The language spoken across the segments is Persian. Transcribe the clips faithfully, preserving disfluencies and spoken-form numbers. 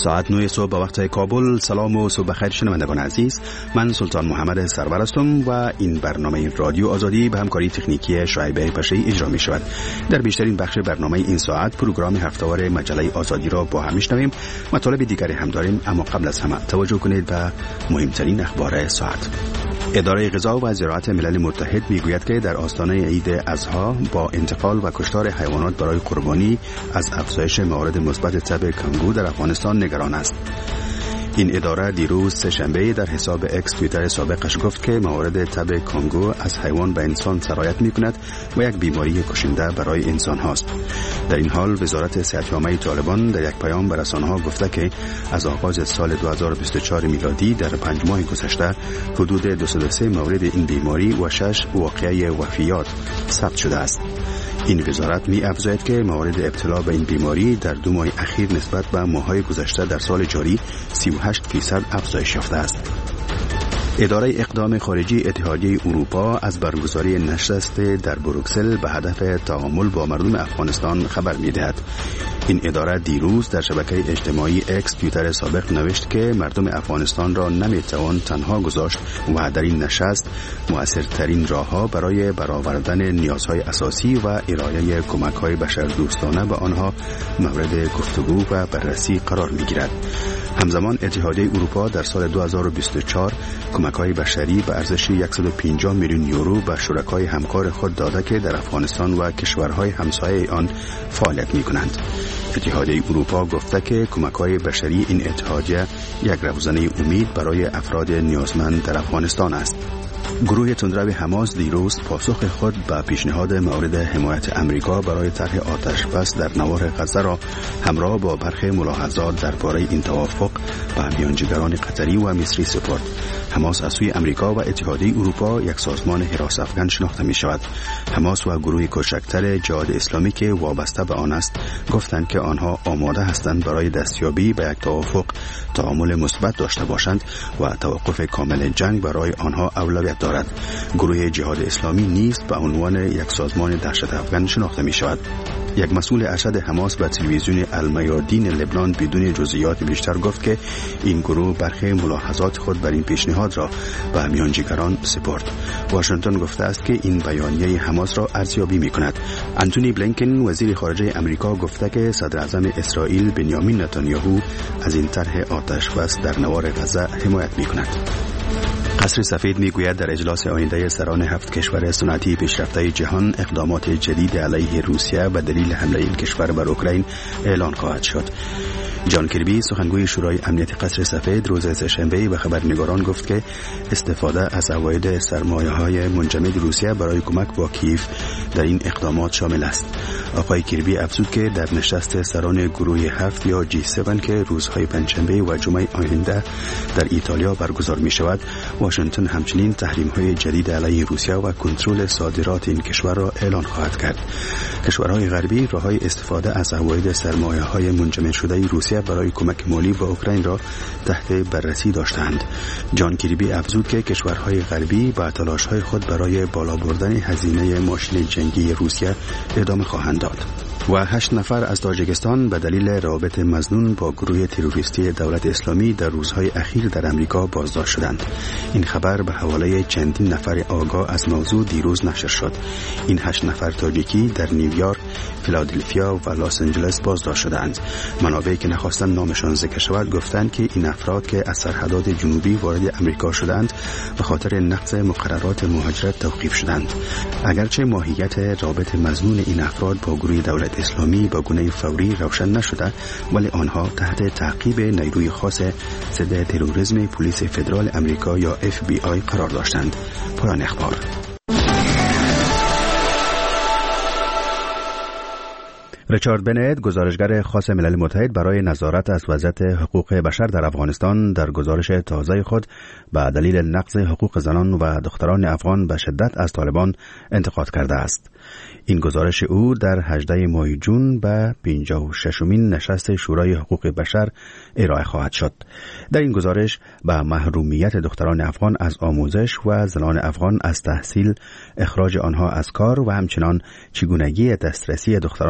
ساعت نه صبح به وقت کابل. سلام و صبح بخیر شنوندگان عزیز، من سلطان محمد سرور هستم و این برنامه رادیو آزادی به همکاری تکنیکی شعیب پشه‌ای اجرا می شود. در بیشترین بخش برنامه این ساعت پروگرام هفته‌وار مجله آزادی را با هم میشنویم. مطالب دیگری هم داریم، اما قبل از همه توجه کنید به مهمترین اخبار ساعت. اداره غذا و زراعت ملل متحد میگوید که در آستانه عید اضحی با انتقال و کشتار حیوانات برای قربانی از افزایش موارد مثبت تب کانگو در افغانستان نگران است. این اداره دیروز سه‌شنبه در حساب اکس توییتر سابقش گفت که موارد تب کانگو از حیوان به انسان سرایت می‌کند و یک بیماری کشنده برای انسان هاست. در این حال وزارت صحت‌عامه طالبان در یک پیام به رسانه‌ها گفته که از آغاز سال دو هزار و بیست و چهار میلادی در پنج ماه گذشته حدود دویست و سه مورد این بیماری و شش واقعه وفیات ثبت شده است. این وزارت می افزاید که موارد ابتلا به این بیماری در دو ماه اخیر نسبت به ماه‌های گذشته در سال جاری سی و هشت فیصد افزایش یافته است. اداره اقدام خارجی اتحادیه اروپا از برگزاری نشست در بروکسل به هدف تعامل با مردم افغانستان خبر می‌دهد. این اداره دیروز در شبکه اجتماعی اکس توییتر سابق نوشت که مردم افغانستان را نمی‌توان تنها گذاشت و در این نشست مؤثرترین راه‌ها برای برآوردن نیازهای اساسی و ارائه کمک‌های بشردوستانه به آنها مورد گفتگو و بررسی قرار می‌گیرد. همزمان اتحادیه اروپا در سال دو هزار و بیست و چهار کمک‌های بشری به ارزش صد و پنجاه میلیون یورو به شرکای همکار خود داده که در افغانستان و کشورهای همسایه آن فعالیت می‌کنند. اتحادیه اروپا گفته که کمک‌های بشری این اتحادیه یک روزنه امید برای افراد نیازمند در افغانستان است. گروه تندرو حماس دیروز پاسخ خود به پیشنهاد مورد حمایت امریکا برای طرح آتش بس در نوار غزه را همراه با برخی ملاحظات درباره این توافق به میانجیگران قطری و مصری سپرد. حماس از سوی امریکا و اتحادیه اروپا یک سازمان حراس افغان شناخته می شود. حماس و گروه کوچکتر جهاد اسلامی که وابسته به آن است گفتند که آنها آماده هستند برای دستیابی به یک توافق تعامل مثبت داشته باشند و توقف کامل جنگ برای آنها اولویت دارد. گروه جهاد اسلامی نیز به عنوان یک سازمان دهشت افغان شناخته می شود. یک مسئول ارشد حماس به تلویزیون المیادین لبنان بدون جزئیات بیشتر گفت که این گروه برخی ملاحظات خود بر این پیشنهاد را به میانجیگران سپرد. واشنگتن گفته است که این بیانیه حماس را ارزیابی می‌کند. انتونی بلینکن وزیر خارجه امریکا گفته که صدر اعظم اسرائیل بنیامین نتانیاهو از این طرح آتش بس در نوار غزه حمایت می‌کند. قصر سفید میگوید در اجلاس آینده سران هفت کشور صنعتی پیشرفته جهان اقدامات جدید علیه روسیه به دلیل حمله این کشور بر اوکراین اعلان خواهد شد. جان کربی سخنگوی شورای امنیت قصر سفید روز سه‌شنبه به خبرنگاران گفت که استفاده از عواید سرمایه‌های منجمد روسیه برای کمک با کیف در این اقدامات شامل است. آقای کربی افزود که در نشست سران گروه هفت یا جی هفت که روزهای پنجشنبه و جمعه آینده در ایتالیا برگزار می شود، واشنگتن همچنین تحریم‌های جدید علیه روسیه و کنترل صادرات این کشور را اعلان خواهد کرد. کشورهای غربی راه‌های استفاده از عواید سرمایه‌های منجمد شده روسیه برای کمک مالی به اوکراین را تحت بررسی داشتند. جان کریبی افزود که کشورهای غربی با تلاش‌های خود برای بالا بردن هزینه ماشین جنگی روسیه ادامه خواهند داد. و هشت نفر از تاجیکستان به دلیل روابط مظنون با گروه تروریستی دولت اسلامی در روزهای اخیر در امریکا بازداشت شدند. این خبر به حواله چندین نفر آگاه از موضوع دیروز نشر شد. این هشت نفر تاجیکی در نیویورک، فیلادلفیا و لس آنجلس بازداشت شدند. منابعی که نخواستن نامشان ذکر شود گفتند که این افراد که از سرحدات جنوبی وارد امریکا شدند به خاطر نقض مقررات مهاجرت توقیف شدند. اگرچه ماهیت رابط مظنون این افراد با گروه دولت اسلامی با گونه فوری روشن نشده، ولی آنها تحت تعقیب نیروی خاص ضد تروریسم پلیس فدرال امریکا یا اف بی آی قرار داشتند. پایان اخبار. ریچارد بنت، گزارشگر خاص ملل متحد برای نظارت از وضعیت حقوق بشر در افغانستان، در گزارش تازه خود به دلیل نقض حقوق زنان و دختران افغان به شدت از طالبان انتقاد کرده است. این گزارش او در هجدهم ماه جون به پنجاه و ششمین نشست شورای حقوق بشر ارائه خواهد شد. در این گزارش به محرومیت دختران افغان از آموزش و زنان افغان از تحصیل، اخراج آنها از کار و همچنان چگونگی دسترسی دختران و زنان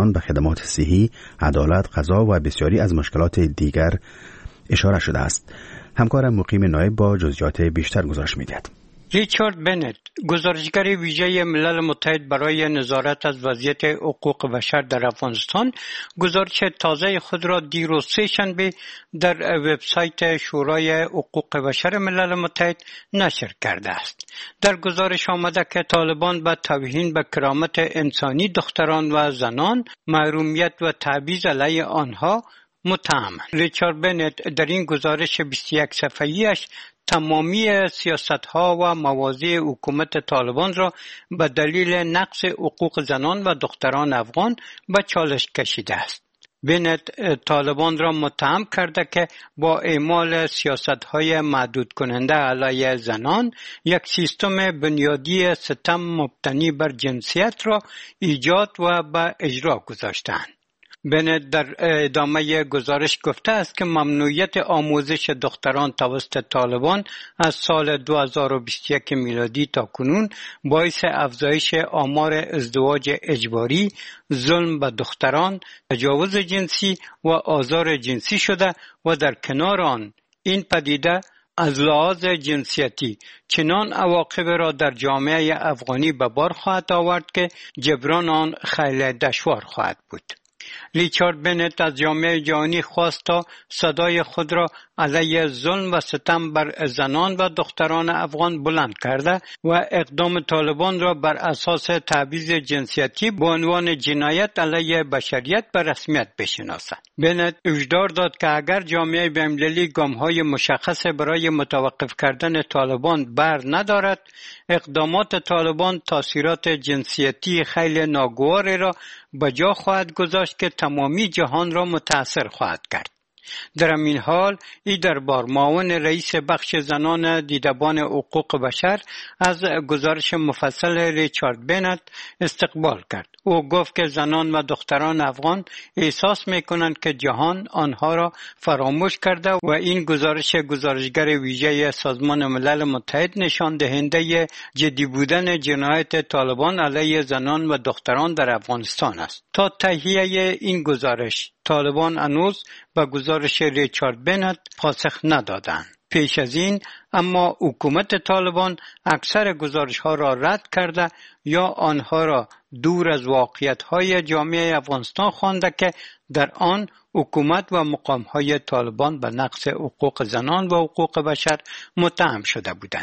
طالبان به خدمات صحی، عدالت، قضا و بسیاری از مشکلات دیگر اشاره شده است. همکارم مقیم نایب با جزئیات بیشتر گزارش می‌دهد. ریچارد بنت، گزارشگر ویژه ملل متحد برای نظارت از وضعیت حقوق بشر در افغانستان، گزارش تازه خود را دیروز سه‌شنبه در وبسایت شورای حقوق بشر ملل متحد نشر کرده است. در گزارش آمده که طالبان به توهین به کرامت انسانی دختران و زنان، محرومیت و تبعیض علیه آنها متهم. ریچارد بنت در این گزارش بیست و یک صفحه‌ایش تمامی سیاست‌ها و مواضع حکومت طالبان را به دلیل نقض حقوق زنان و دختران افغان به چالش کشیده است. بنت طالبان را متهم کرده که با اعمال سیاست‌های محدود کننده علیه زنان یک سیستم بنیادی ستم مبتنی بر جنسیت را ایجاد و به اجرا گذاشتند. بنت در ادامه گزارش گفته است که ممنوعیت آموزش دختران توسط طالبان از سال دو هزار و بیست و یک میلادی تا کنون باعث افزایش آمار ازدواج اجباری، ظلم به دختران، تجاوز جنسی و آزار جنسی شده و در کنار آن این پدیده از لحاظ جنسیتی چنان عواقب را در جامعه افغانی به بار خواهد آورد که جبران آن خیلی دشوار خواهد بود. ریچارد بنت از جامعه جهانی خواست تا صدای خود را علیه ظلم و ستم بر زنان و دختران افغان بلند کرده و اقدام طالبان را بر اساس تبعیض جنسیتی به عنوان جنایت علیه بشریت به رسمیت بشناسد. بنت هشدار داد که اگر جامعه بین‌المللی گام‌های مشخص برای متوقف کردن طالبان بر ندارد، اقدامات طالبان تاثیرات جنسیتی خیلی ناگواری را به جا خواهد گذاشت که تمامی جهان را متاثر خواهد کرد. در این حال ای دربار معاون رئیس بخش زنان دیدبان حقوق بشر از گزارش مفصل ریچارد بنت استقبال کرد. او گفت که زنان و دختران افغان احساس می‌کنند که جهان آنها را فراموش کرده و این گزارش گزارشگر ویژه سازمان ملل متحد نشان دهنده جدی بودن جنایت طالبان علیه زنان و دختران در افغانستان است. تا تهیه این گزارش طالبان هنوز به گزارش ریچارد بنت پاسخ ندادند. پیش از این اما حکومت طالبان اکثر گزارش‌ها را رد کرده یا آنها را دور از واقعیت‌های جامعه افغانستان خوانده که در آن حکومت و مقام‌های طالبان به نقض حقوق زنان و حقوق بشر متهم شده بودند.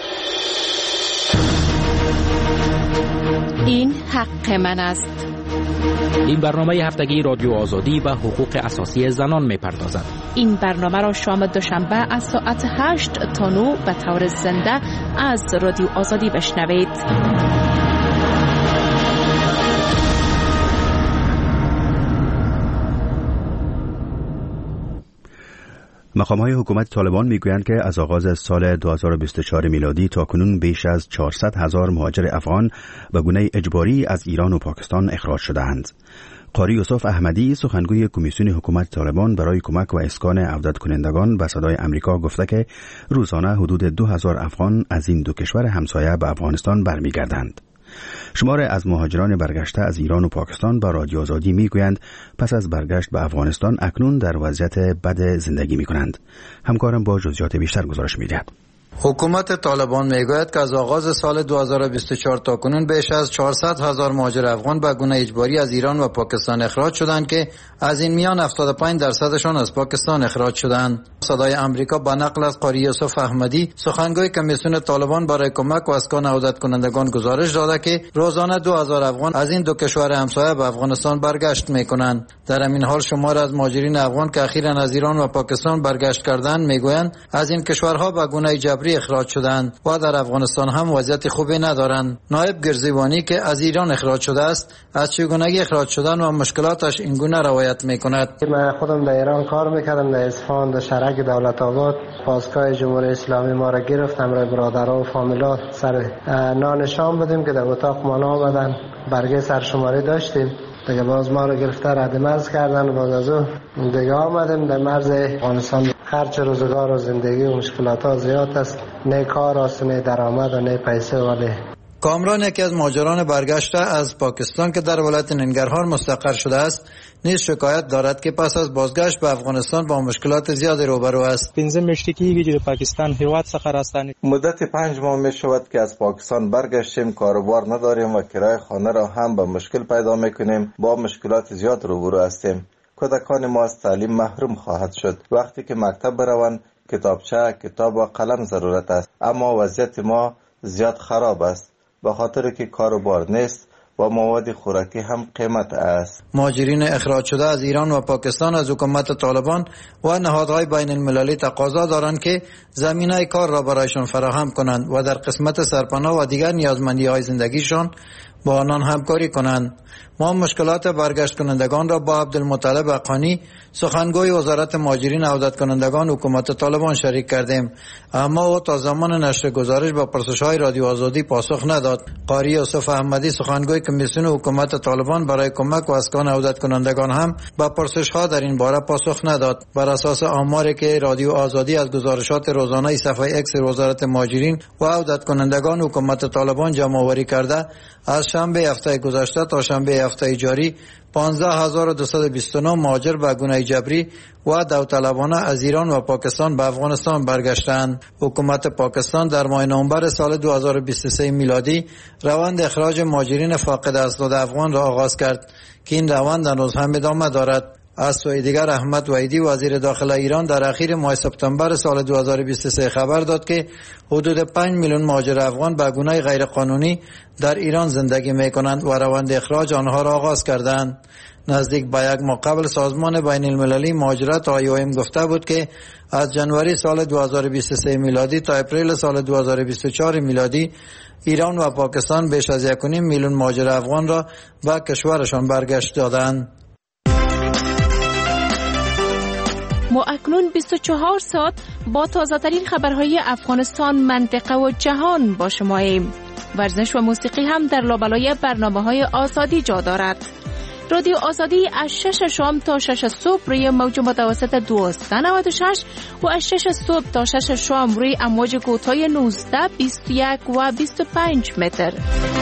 این حق من است. این برنامه هفتگی رادیو آزادی و حقوق اساسی زنان می‌پردازد. این برنامه را شام دوشنبه از ساعت هشت تا نه به طور زنده از رادیو آزادی بشنوید. مقام‌های حکومت طالبان میگویند که از آغاز سال دو هزار و بیست و چهار میلادی تا کنون بیش از چهارصد هزار مهاجر افغان به گونه اجباری از ایران و پاکستان اخراج شده‌اند. قاری یوسف احمدی سخنگوی کمیسیون حکومت طالبان برای کمک و اسکان عودت کنندگان به صدای امریکا گفته که روزانه حدود دو هزار افغان از این دو کشور همسایه به افغانستان برمیگردند. شمار از مهاجران برگشته از ایران و پاکستان با رادیو آزادی میگویند پس از برگشت به افغانستان اکنون در وضعیت بد زندگی میکنند. همکارم با جزئیات بیشتر گزارش میدهد. حکومت طالبان میگوید که از آغاز سال دو هزار و بیست و چهار تا کنون بیش از چهارصد هزار مهاجر افغان به گونه اجباری از ایران و پاکستان اخراج شدند که از این میان هفتاد و پنج درصدشان از پاکستان اخراج شدند. صدای امریکا با نقل از قاری یوسف احمدی سخنگوی کمیسیون طالبان برای کمک و اسکان عودت کنندگان گزارش داده که روزانه دو هزار افغان از این دو کشور همسایه به افغانستان برگشت میکنند. در همین حال شمار از مهاجرین افغان که اخیراً از ایران و پاکستان برگشت کردند میگویند از این کشورها به گونه جبری اخراج شدند و در افغانستان هم وضعیت خوبی ندارند. نایب گرزیوانی که از ایران اخراج شده است از چگونگی اخراج شدن و مشکلاتش این گونه روایت میکند. من خودم در ایران کار میکردم، در اصفهان در شهرک دولت آباد. پاسگاه جمهوری اسلامی ما را گرفت، همراه برادرها و فامیلا سر نان شام بودیم که در اتاق ما آمدن، برگه سرشماری داشتیم دیگه، باز ما رو گرفته رد مرز کردن و باز از او دیگه آمدیم در مرز افغانستان. خرچ روزگار و زندگی و مشکلات ها زیاد است، نه کار است نه درآمد و نه پیسه، ولی کامران، یکی از مهاجران برگشته از پاکستان که در ولایت ننگرهار مستقر شده است، نیز شکایت دارد که پس از بازگشت به افغانستان با مشکلات زیادی روبرو است. پنځه میاشتې کېږي چې د پاکستان هیواد څخه راستانه. مدت پنج ماه می شود که از پاکستان برگشتیم، کاروبار نداریم و کرایه خانه را هم به مشکل پیدا میکنیم. با مشکلات زیاد روبرو هستیم. کودکان ما از تعلیم محروم خواهد شد. وقتی که مکتب بروند کتابچه، کتاب و قلم ضرورت است، اما وضعیت ما زیاد خراب است به خاطر که کاروبار نیست و مواد خوراکی هم قیمت است. مهاجرین اخراج شده از ایران و پاکستان از حکومت طالبان و نهادهای بین المللی تقاضا دارند که زمینه کار را برایشان فراهم کنند و در قسمت سرپناه و دیگر نیازمندی‌های زندگیشان با آنان همکاری کنند. ما مشکلات برگشت کنندگان را با عبدالمطلب حقانی، سخنگوی وزارت مهاجرین عودت کنندگان حکومت طالبان شریک کردیم، اما او تا زمان نشر گزارش با پرسش‌های رادیو آزادی پاسخ نداد. قاری یوسف احمدی، سخنگوی کمیسیون حکومت طالبان برای کمک و اسکان عودت کنندگان، هم با پرسش‌ها در این باره پاسخ نداد. بر اساس آماری که رادیو آزادی از گزارشات روزانه صفحه اکس وزارت مهاجرین و عودت کنندگان حکومت طالبان جمع آوری کرده، از شنبه هفته گذشته تا شنبه هفته جاری پانزده هزار و دویست و بیست و نه مهاجر به گونه جبری و داوطلبانه از ایران و پاکستان به افغانستان برگشتند. حکومت پاکستان در ماه نوامبر سال دو هزار و بیست و سه میلادی روند اخراج مهاجرین فاقد اسناد افغان را آغاز کرد که این روند هنوز هم ادامه دارد. از سوی دیگر احمد وحیدی، وزیر داخله ایران، در اخیر ماه سپتامبر سال دو هزار و بیست و سه خبر داد که حدود پنج میلیون مهاجر افغان به گونه غیرقانونی در ایران زندگی می‌کنند و روند اخراج آنها را آغاز کردند. نزدیک به یک ماه قبل سازمان بین المللی مهاجرت آی او ام گفته بود که از جنوری سال دو هزار و بیست و سه میلادی تا اپریل سال دو هزار و بیست و چهار میلادی ایران و پاکستان بیش از یک و نیم میلیون مهاجر افغان را به کشورشان برگشت دادند. ما اکنون بیست و چهار ساعت با تازه ترین خبرهای افغانستان، منطقه و جهان با شماییم. ورزش و موسیقی هم در لابلای برنامه های آزادی جا دارد. رادیو آزادی از شش شام تا شش صبح روی موج متوسط دویست و نود و شش و از شش صبح تا شش شام روی امواج کوتاه نوزده، بیست و یک و بیست و پنج متر.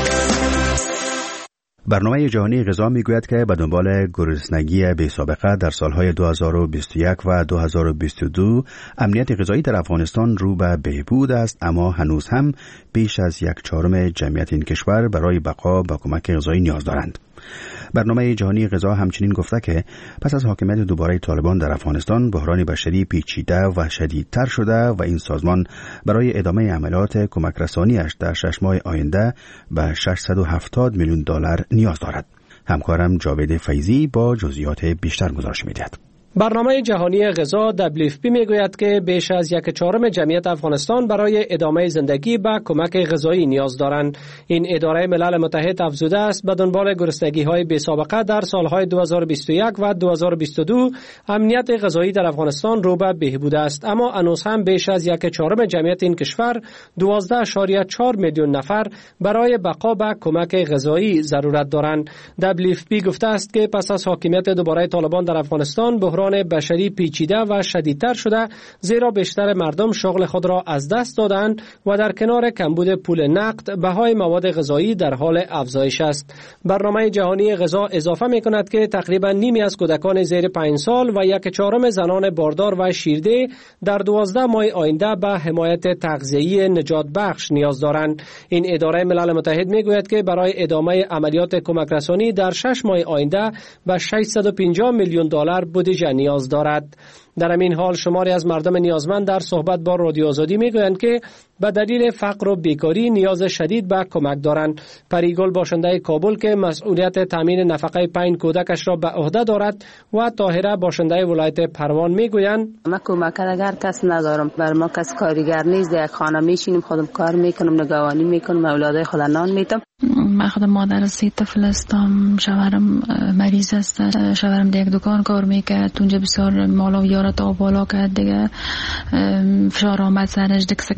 برنامه جهانی غذا میگوید که به دنبال گرسنگی بی سابقه در سالهای دو هزار و بیست و یک و دو هزار و بیست و دو امنیت غذایی در افغانستان رو به بهبود است، اما هنوز هم بیش از یک چهارم جمعیت این کشور برای بقا به کمک غذایی نیاز دارند. برنامه جهانی غذا همچنین گفته که پس از حاکمیت دوباره طالبان در افغانستان بحران بشری پیچیده و شدیدتر شده و این سازمان برای ادامه عملیات کمک رسانیش در شش ماه آینده به ششصد و هفتاد میلیون دلار نیاز دارد. همکارم جاوید فیضی با جزئیات بیشتر گزارش می‌دهد. برنامه جهانی غذا دبلیو اف پی میگوید که بیش از یک چهارم جمعیت افغانستان برای ادامه زندگی به کمک غذایی نیاز دارند. این اداره ملل متحد افزوده است به دنبال گرسنگی‌های بی‌سابقه در سالهای دو هزار و بیست و یک و دو هزار و بیست و دو امنیت غذایی در افغانستان رو به بهبود است، اما هنوز هم بیش از یک چهارم جمعیت این کشور دوازده اشاریه چهار میلیون نفر برای بقا به کمک غذایی ضرورت دارند. دبلیو اف پی گفته است که پس از حاکمیت دوباره طالبان در افغانستان بحران بشری پیچیده و شدیدتر شده، زیرا بیشتر مردم شغل خود را از دست دادند و در کنار کمبود پول نقد بهای مواد غذایی در حال افزایش است. برنامه جهانی غذا اضافه می کند که تقریبا نیمی از کودکان زیر پنج سال و یک چهارم زنان باردار و شیرده در دوازده ماه آینده به حمایت تغذیه‌ای نجات بخش نیاز دارند. این اداره ملل متحد می گوید که برای ادامه عملیات کمک رسانی در شش ماه آینده به ششصد و پنجاه میلیون دلار بودجه نیاز دارد. در همین حال شماری از مردم نیازمند در صحبت با رادیو آزادی میگویند که به دلیل فقر و بیکاری نیاز شدید به کمک دارند. پریگل باشنده کابل که مسئولیت تامین نفقه پنج کودکش را به عهده دارد و طاهره باشنده ولایت پروان میگویند من کمک اگر کس ندارم، بر ما کس کارگر نیست، در یک خانه میشینیم، خودم کار میکنم، نگهبانی میکنم، اولادای خود نان میدم. من خودم مادر سه طفل هستم، شوهرم مریض است، شوهرم در یک دکان کار میکرد، اونجا بسیار مالا و یارت آب بالا کرد، دیگه فشار آمد سرش، دکس کمر شد،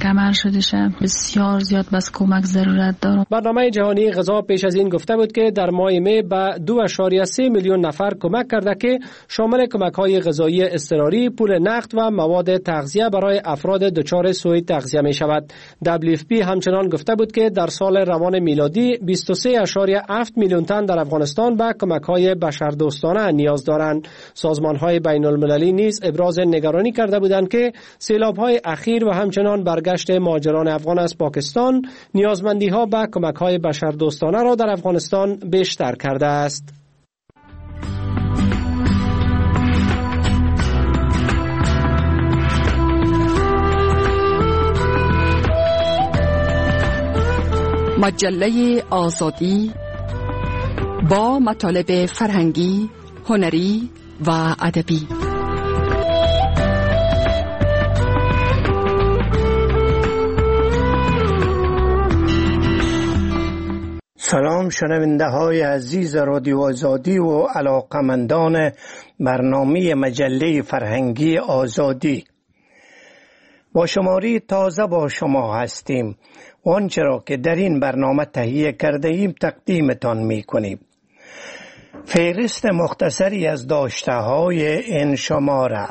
شدشه. بسیار زیاد بس کمک ضرورت داره. برنامه جهانی غذا پیش از این گفته بود که در ماه می به دو و سه میلیون نفر کمک کرده که شامل کمک‌های غذایی اضطراری، پول نقد و مواد تغذیه برای افراد دچار سوء تغذیه می شود. دبلیو اف پی همچنان گفته بود که در سال روان میلادی بیست و سه و هفت میلیون تن در افغانستان به کمک‌های بشردوستانه نیاز دارند. سازمان‌های بین‌المللی نیز ابراز نگرانی کرده بودند که سیلاب‌های اخیر و همچنان برگشت مهاجران افغان از پاکستان نیازمندی‌ها به کمک‌های بشردوستانه را در افغانستان بیشتر کرده است. مجله آزادی با مطالب فرهنگی، هنری و ادبی. سلام شنونده های عزیز رادیو آزادی و علاقمندان برنامه مجله فرهنگی آزادی. با شماری تازه با شما هستیم و آنچه را که در این برنامه تهیه کرده ایم تقدیمتان می کنیم. فهرست مختصری از داشته های این شماره: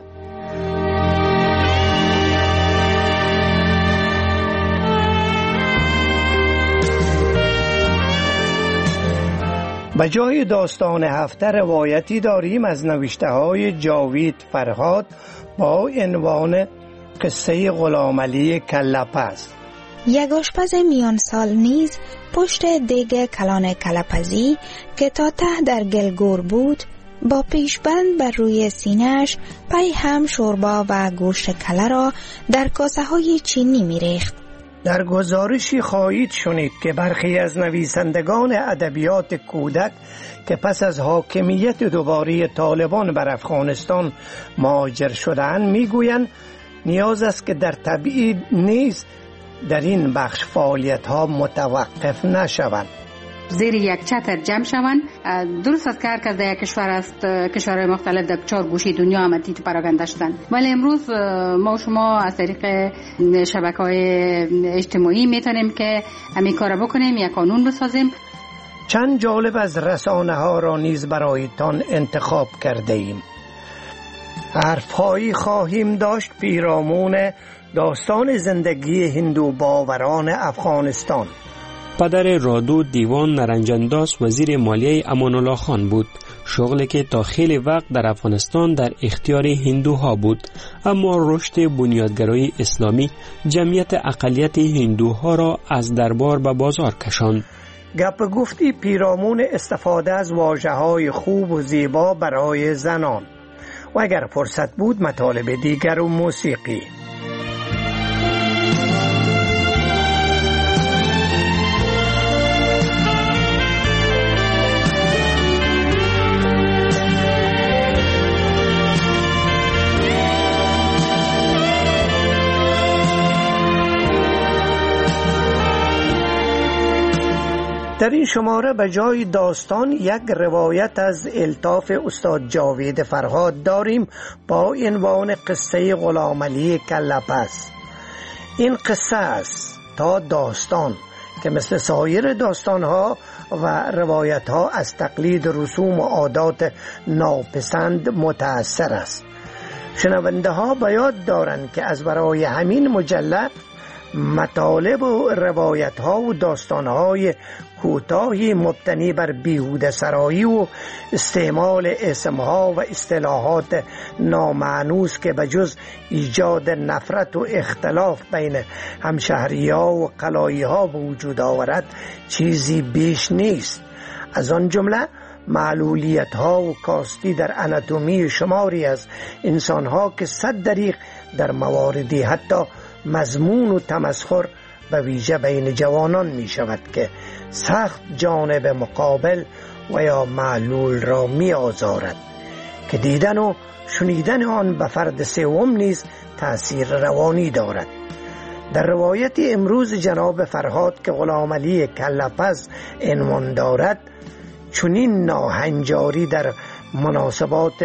به جای داستان هفته روایتی داریم از نوشته های جاوید فرهاد با عنوان قصه غلامعلی کله‌پز. یک آشپز میان سال نیز پشت دیگ کلان کله‌پزی که تا ته در گلگور بود با پیشبند بر روی سینه‌اش پی هم شوربا و گوشت کله را در کاسه های چینی می ریخت. در گزارشی خواهید شنید که برخی از نویسندگان ادبیات کودک که پس از حاکمیت دوباره طالبان بر افغانستان مهاجر شدند میگویند نیاز است که در تبعید نیز در این بخش فعالیت ها متوقف نشوند. زیر یک چتر جمع شوند. درست است که هر کس در یک کشور است، کشورهای مختلف در چهار گوشه دنیا هم تیت پراگنده شدن، ولی امروز ما و شما از طریق شبکه‌های اجتماعی میتونیم که همین کار بکنیم، یک قانون بسازیم. چند جالب از رسانه ها را نیز برایتان انتخاب کرده ایم. حرفهایی خواهیم داشت پیرامون داستان زندگی هندو باوران افغانستان. پدر رادو دیوان نرنجانداز وزیر مالیه امان الله خان بود، شغلی که تا خیلی وقت در افغانستان در اختیار هندوها بود، اما رشد بنیادگرای اسلامی جمعیت اقلیت هندوها را از دربار به بازار کشاند. گپ گفتی پیرامون استفاده از واژه‌های خوب و زیبا برای زنان و اگر فرصت بود مطالب دیگر و موسیقی. در این شماره به جای داستان یک روایت از الطاف استاد جاوید فرهاد داریم با عنوان قصه غلامعلی کله‌پز. این قصه است تا داستان که مثل سایر داستانها و روایتها از تقلید رسوم و عادات ناپسند متأثر است. شنونده ها به یاد دارند که از برای همین مجله مطالب و روایت ها و داستان های کوتاهی مبتنی بر بیهوده سرایی و استعمال اسم ها و اصطلاحات نامانوس که بجز ایجاد نفرت و اختلاف بین همشهری ها و قلایی ها به وجود آورد چیزی بیش نیست. از آن جمله معلولیت ها و کاستی در اناتومی شماری از انسان ها که صد دریغ در مواردی حتی مضمون و تمسخر به ویژه بین جوانان می شود که سخت جانب مقابل و یا معلول را می آزارد که دیدن و شنیدن آن به فرد سوم نیز تأثیر روانی دارد. در روایت امروز جناب فرهاد که غلامعلی کله‌پز عنوان دارد چنین ناهنجاری در مناسبات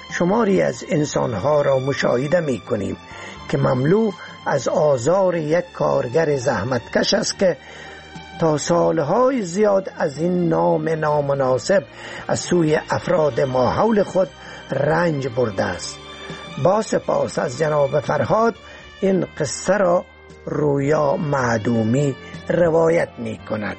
شماری از انسانها را مشاهده می کنیم که مملو از آزار یک کارگر زحمتکش است که تا سالهای زیاد از این نام نامناسب از سوی افراد ماحول خود رنج برده است. با سپاس از جناب فرهاد این قصه را رویا معدومی روایت می کند.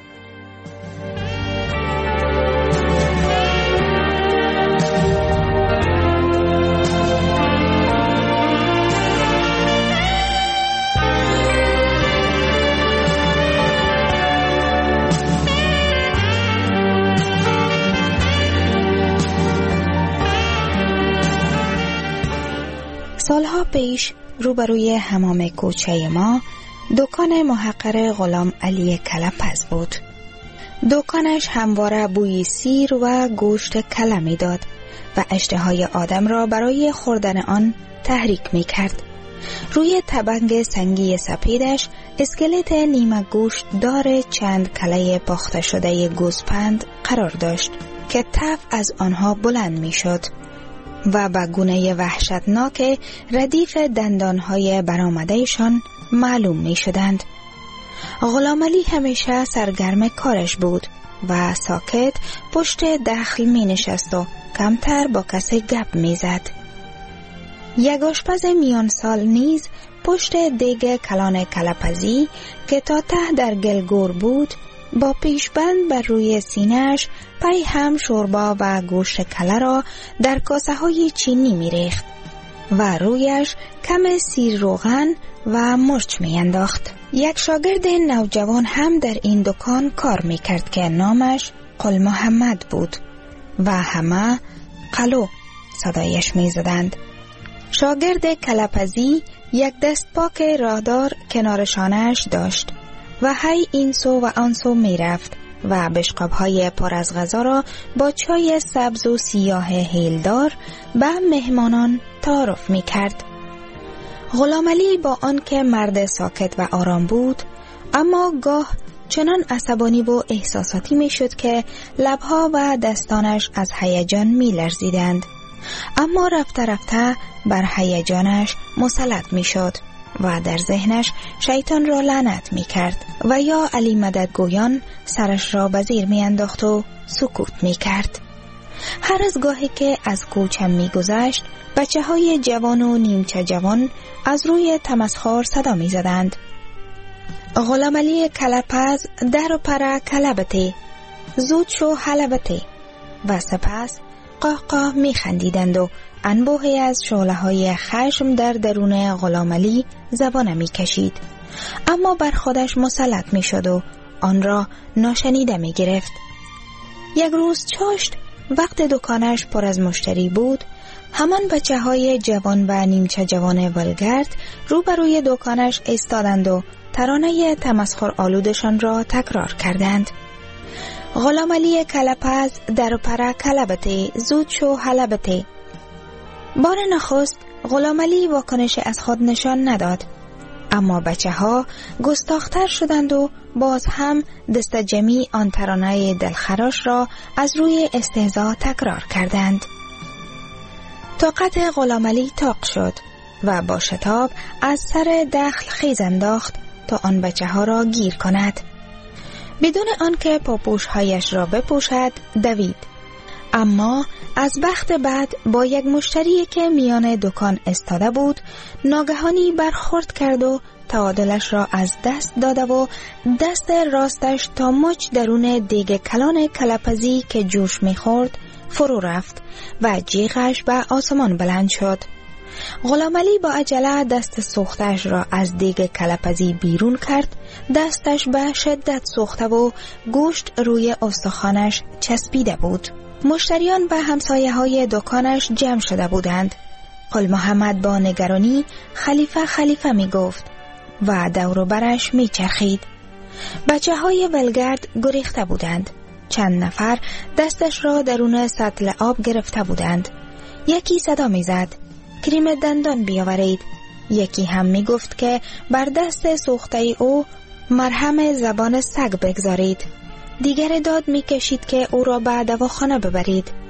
سالها پیش روبروی حمام کوچه ما دکان محقر غلام علی کلپز بود. دکانش همواره بوی سیر و گوشت کله می داد و اشتهای آدم را برای خوردن آن تحریک می کرد. روی تبنگ سنگی سپیدش اسکلت نیمه گوشت دار چند کله پخته شده گوسپند قرار داشت که تف از آنها بلند می شد و با گونه وحشتناک ردیف دندانهای برآمدهشان معلوم می شدند. غلام علی همیشه سرگرم کارش بود و ساکت پشت دخل می نشست و کمتر با کسی گپ می زد. یک آشپز میان سال نیز پشت دیگ کلان کلپزی که تا ته در گلگور بود با پیشبند بر روی سینه‌اش پی هم شوربا و گوشت کله را در کاسه های چینی می ریخت و رویش کم سیر روغن و مرچ می انداخت. یک شاگرد نوجوان هم در این دکان کار می کرد که نامش قل محمد بود و همه قلو صدایش می زدند. شاگرد کلپزی یک دست پاک راهدار کنار شانه‌اش داشت و هی این سو و آن سو می رفت و بشقاب‌های پر از غذا را با چای سبز و سیاه هیلدار به مهمانان تعارف می کرد. غلام علی با آنکه مرد ساکت و آرام بود اما گاه چنان عصبانی و احساساتی می شد که لبها و دستانش از هیجان می لرزیدند، اما رفته رفته بر هیجانش مسلط می شد و در ذهنش شیطان را لعنت می کرد و یا علی مدد گویان سرش را به زیر می انداخت و سکوت می کرد. هر از گاهی که از کوچه می گذشت بچه های جوان و نیمچه جوان از روی تمسخر صدا می زدند. غلام علی کلپز در و پر کلبته، زود شو حلبته، و سپس قاه قاه می خندیدند و انبوهی از شعله های خشم در درون غلام علی زبانه می کشید، اما بر خودش مسلط می شد و آن را ناشنیده می گرفت. یک روز چاشت وقت دکانش پر از مشتری بود، همان بچه های جوان و نیمچه جوان ولگرد روبروی دکانش ایستادند و ترانه تمسخر آلودشان را تکرار کردند. غلام علی کلپز در و پر کلبته، زود شو حلبته. بار نخست غلام علی واکنش از خود نشان نداد، اما بچه ها گستاختر شدند و باز هم دست جمعی آن ترانه دلخراش را از روی استهزا تکرار کردند. طاقت غلام علی طاق شد و با شتاب از سر دخل خیز انداخت تا آن بچه ها را گیر کند. بدون آنکه پاپوش هایش را بپوشد دوید، اما از بخت بعد با یک مشتری که میان دکان استاده بود ناگهانی برخورد کرد و تعادلش را از دست داده و دست راستش تا مچ درون دیگ کلان کلپزی که جوش میخورد فرو رفت و جیغش به آسمان بلند شد. غلام علی با عجله دست سوختش را از دیگ کلپزی بیرون کرد، دستش به شدت سوخته و گوشت روی استخوانش چسبیده بود. مشتریان و همسایه های دکانش جمع شده بودند. قل محمد با نگرانی خلیفه خلیفه می گفت و دور و برش می چرخید. بچه های ولگرد گریخته بودند. چند نفر دستش را درون سطل آب گرفته بودند. یکی صدا می زد کریم دندان بیاورید. یکی هم می گفت که بر دست سوخته او مرهم زبان سگ بگذارید. دیگر داد می کشید که او را به دواخانه ببرید.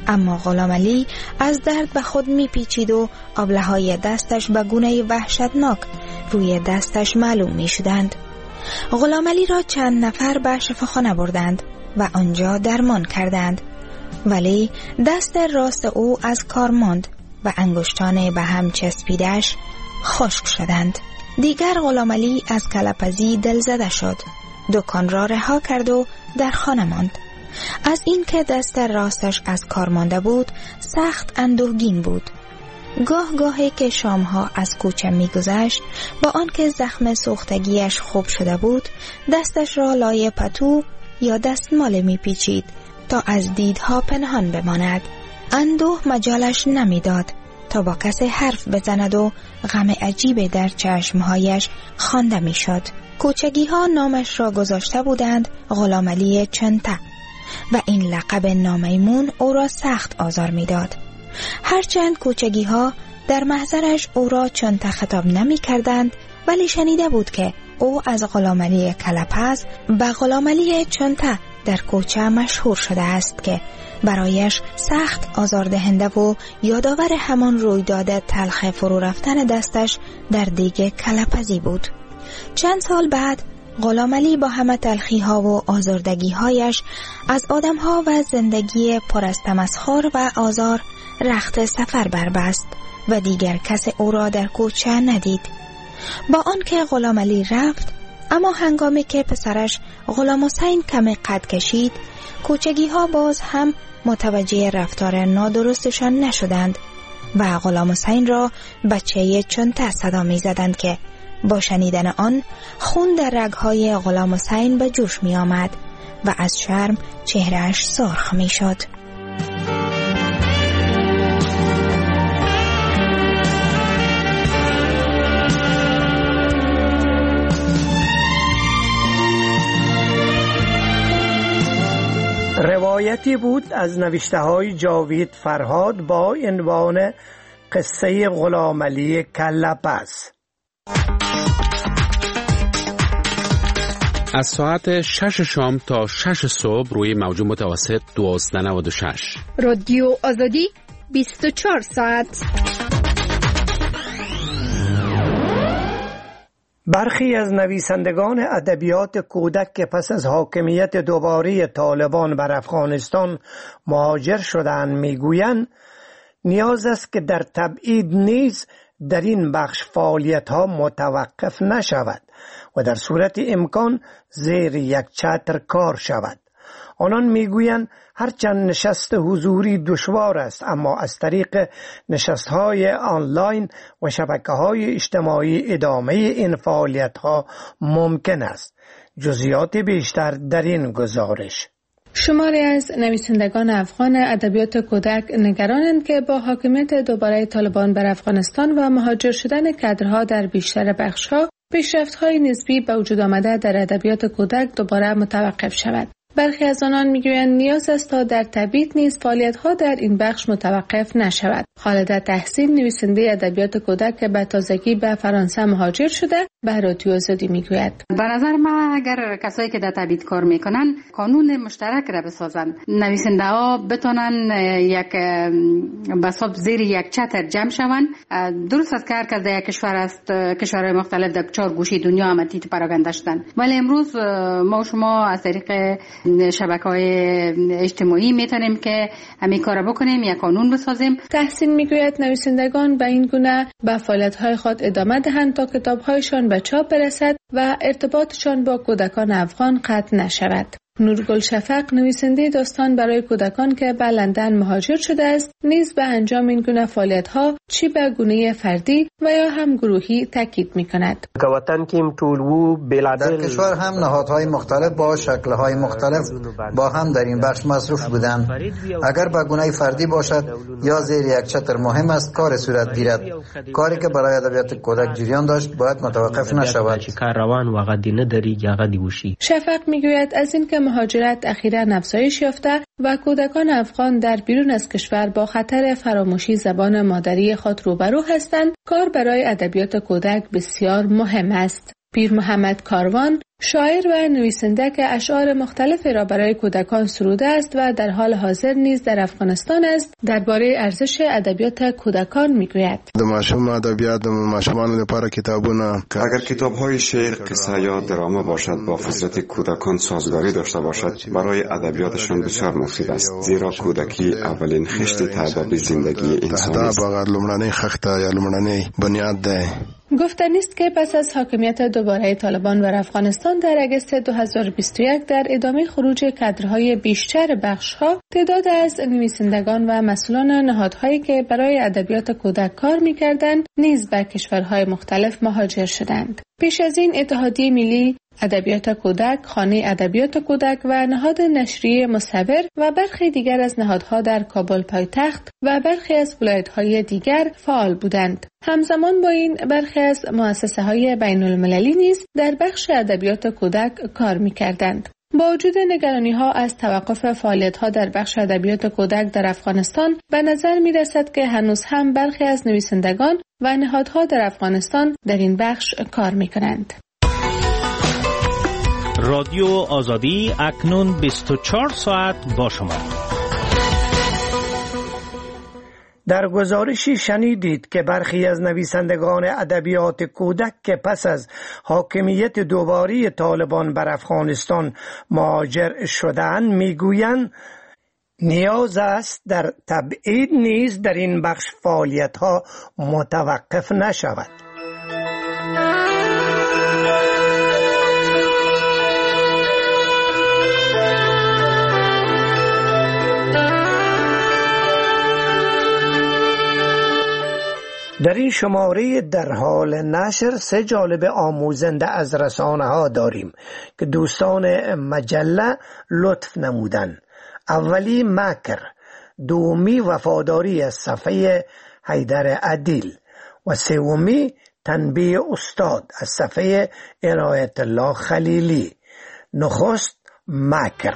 اما غلامعلی از درد به خود میپیچید و ابله‌های دستش به گونه وحشتناک روی دستش معلوم میشدند. غلامعلی را چند نفر به شفاخانه بردند و آنجا درمان کردند، ولی دست راست او از کار ماند و انگشتان به هم چسبیدش خشک شدند. دیگر غلامعلی از کله‌پزی دلزده شد. دکان را رها کرد و در خانه ماند. از اینکه دست راستش از کار مانده بود سخت اندوهگین بود. گاه گاهی که شامها از کوچه میگذشت با آنکه زخم سوختگیش خوب شده بود دستش را لای پتو یا دستمال میپیچید تا از دیدها پنهان بماند. اندوه مجالش نمیداد تا با کسی حرف بزند و غم عجیب در چشمهایش خوانده میشد. کوچگی ها نامش را گذاشته بودند غلامعلی چنته و این لقب نامیمون او را سخت آزار میداد. هرچند کوچگی ها در محضرش او را چنته خطاب نمی کردند، ولی شنیده بود که او از غلامعلی کله‌پز به غلامعلی چنته در کوچه مشهور شده است که برایش سخت آزاردهنده و یادآور همان رویداد تلخ فرو رفتن دستش در دیگ کله‌پزی بود. چند سال بعد غلامعلی با همه تلخی ها و آزردگی هایش از آدم ها و زندگی پر از تمسخر و آزار رخت سفر بربست و دیگر کس او را در کوچه ندید. با آنکه غلامعلی رفت، اما هنگامی که پسرش غلام حسین کمی قد کشید کوچگی ها باز هم متوجه رفتار نادرستشان نشدند و غلام حسین را بچه چنته صدا می زدند که با شنیدن آن خون در رگهای غلام حسین به جوش می آمد و از شرم چهرهش سرخ می شد. روایتی بود از نوشته های جاوید فرهاد با عنوان قصه غلامعلی کله‌پز. از ساعت شش شام تا شش صبح روی موج متوسط دوازده و نود و شش. رادیو آزادی بیست و چهار ساعت. برخی از نویسندگان ادبیات کودک که پس از حاکمیت دوباره طالبان بر افغانستان مهاجر شدند میگویند نیاز است که در تبعید نیز در این بخش فعالیت‌ها متوقف نشود و در صورت امکان زیر یک چتر کار شود. آنان میگویند هرچند نشست حضوری دشوار است، اما از طریق نشست‌های آنلاین و شبکه‌های اجتماعی ادامه این فعالیت‌ها ممکن است. جزئیات بیشتر در این گزارش. شماری از نویسندگان افغان ادبیات کودک نگرانند که با حاکمیت دوباره طالبان بر افغانستان و مهاجر شدن کادرها در بیشتر بخش‌ها پیشرفت‌های نسبی به وجود آمده در ادبیات کودک دوباره متوقف شود. برخی از آنان میگویند نیاز است تا در تبعید نیز فعالیت‌ها در این بخش متوقف نشود. خالده تحسین نویسنده ادبیات کودک که به تازگی به فرانسه مهاجر شده به رادیو آزادی میگوید به نظر من اگر کسایی که در تبعید کار میکنن قانون مشترک را بسازن، نویسنده ها بتونن یک بساب زیر یک چتر جمع شوند. درست است که هر کس در یک کشور است، کشورهای مختلف در چهار گوشه دنیا هم تیت پراگنده شدن، ولی امروز ما شما از طریق شبکه‌های اجتماعی میتونیم که همین کارا بکنیم، یک قانون بسازیم. تحسین میگوید نویسندگان به این گونه به فعالیت‌های خود ادامه دهند تا کتاب‌هایشان به چاپ برسد و ارتباطشان با کودکان افغان قطع نشود. نورگل شفق نویسنده داستان برای کودکان که به لندن مهاجر شده است نیز به انجام این گونه فعالیت‌ها چی به گونه فردی و یا هم گروهی تاکید می‌کند. در کشور هم نهادهای مختلف با شکل‌های مختلف با هم در این بخش مصروف بودند. اگر به گونه فردی باشد یا زیر یک چتر مهم است کار صورت گیرد. کاری که برای ادبیات کودک جریان داشت باید متوقف نشود. شفق می‌گوید از این که مهاجرت اخیراً افزایش یافته و کودکان افغان در بیرون از کشور با خطر فراموشی زبان مادری خود روبرو هستند، کار برای ادبیات کودک بسیار مهم است. پیر محمد کاروان شاعر و نویسنده که اشعار مختلفی را برای کودکان سروده است و در حال حاضر نیز در افغانستان است، درباره ارزش ادبیات کودکان میگوید. د ماشوم ادبیات د ماشومانو لپاره کتابونه، اگر کتاب‌های شعر، قصه یا درامه باشد با فطرت کودکان سازگاری داشته باشد، برای ادبیاتشان بسیار مفید است، زیرا کودکی اولین خشت تعداد زندگی انسان است. لومړنۍ خښته یا لومړنۍ بنیاد ده. گفتنی است که پس از حاکمیت دوباره طالبان بر افغانستان در اگست دو هزار و بیست و یک در ادامه خروج کادرهای بیشتر بخش‌ها، تعداد از نویسندگان و مسئولان نهادهایی که برای ادبیات کودک کار می‌کردند نیز به کشورهای مختلف مهاجر شدند. پیش از این اتحادیه ملی ادبیات کودک، خانه ادبیات کودک و نهاد نشریه مصور و برخی دیگر از نهادها در کابل پایتخت و برخی از ولایت‌های دیگر فعال بودند. همزمان با این برخی از مؤسسه‌های بین‌المللی نیز در بخش ادبیات کودک کار می‌کردند. با وجود نگرانی‌ها از توقف فعالیت‌ها در بخش ادبیات کودک در افغانستان، به نظر می‌رسد که هنوز هم برخی از نویسندگان و نهادها در افغانستان در این بخش کار می‌کنند. رادیو آزادی اکنون بیست و چهار ساعت با شما. در گزارشی شنیدید که برخی از نویسندگان ادبیات کودک که پس از حاکمیت دوباره طالبان بر افغانستان مهاجر شدند میگویند نیاز است در تبعید نیز در این بخش فعالیت‌ها متوقف نشود. در این شماره در حال نشر سه جالب آموزنده از رسانه ها داریم که دوستان مجله لطف نمودن. اولی مکر، دومی وفاداری از صفحه حیدر عدیل و سومی تنبیه استاد از صفحه عنایت الله خلیلی. نخست مکر.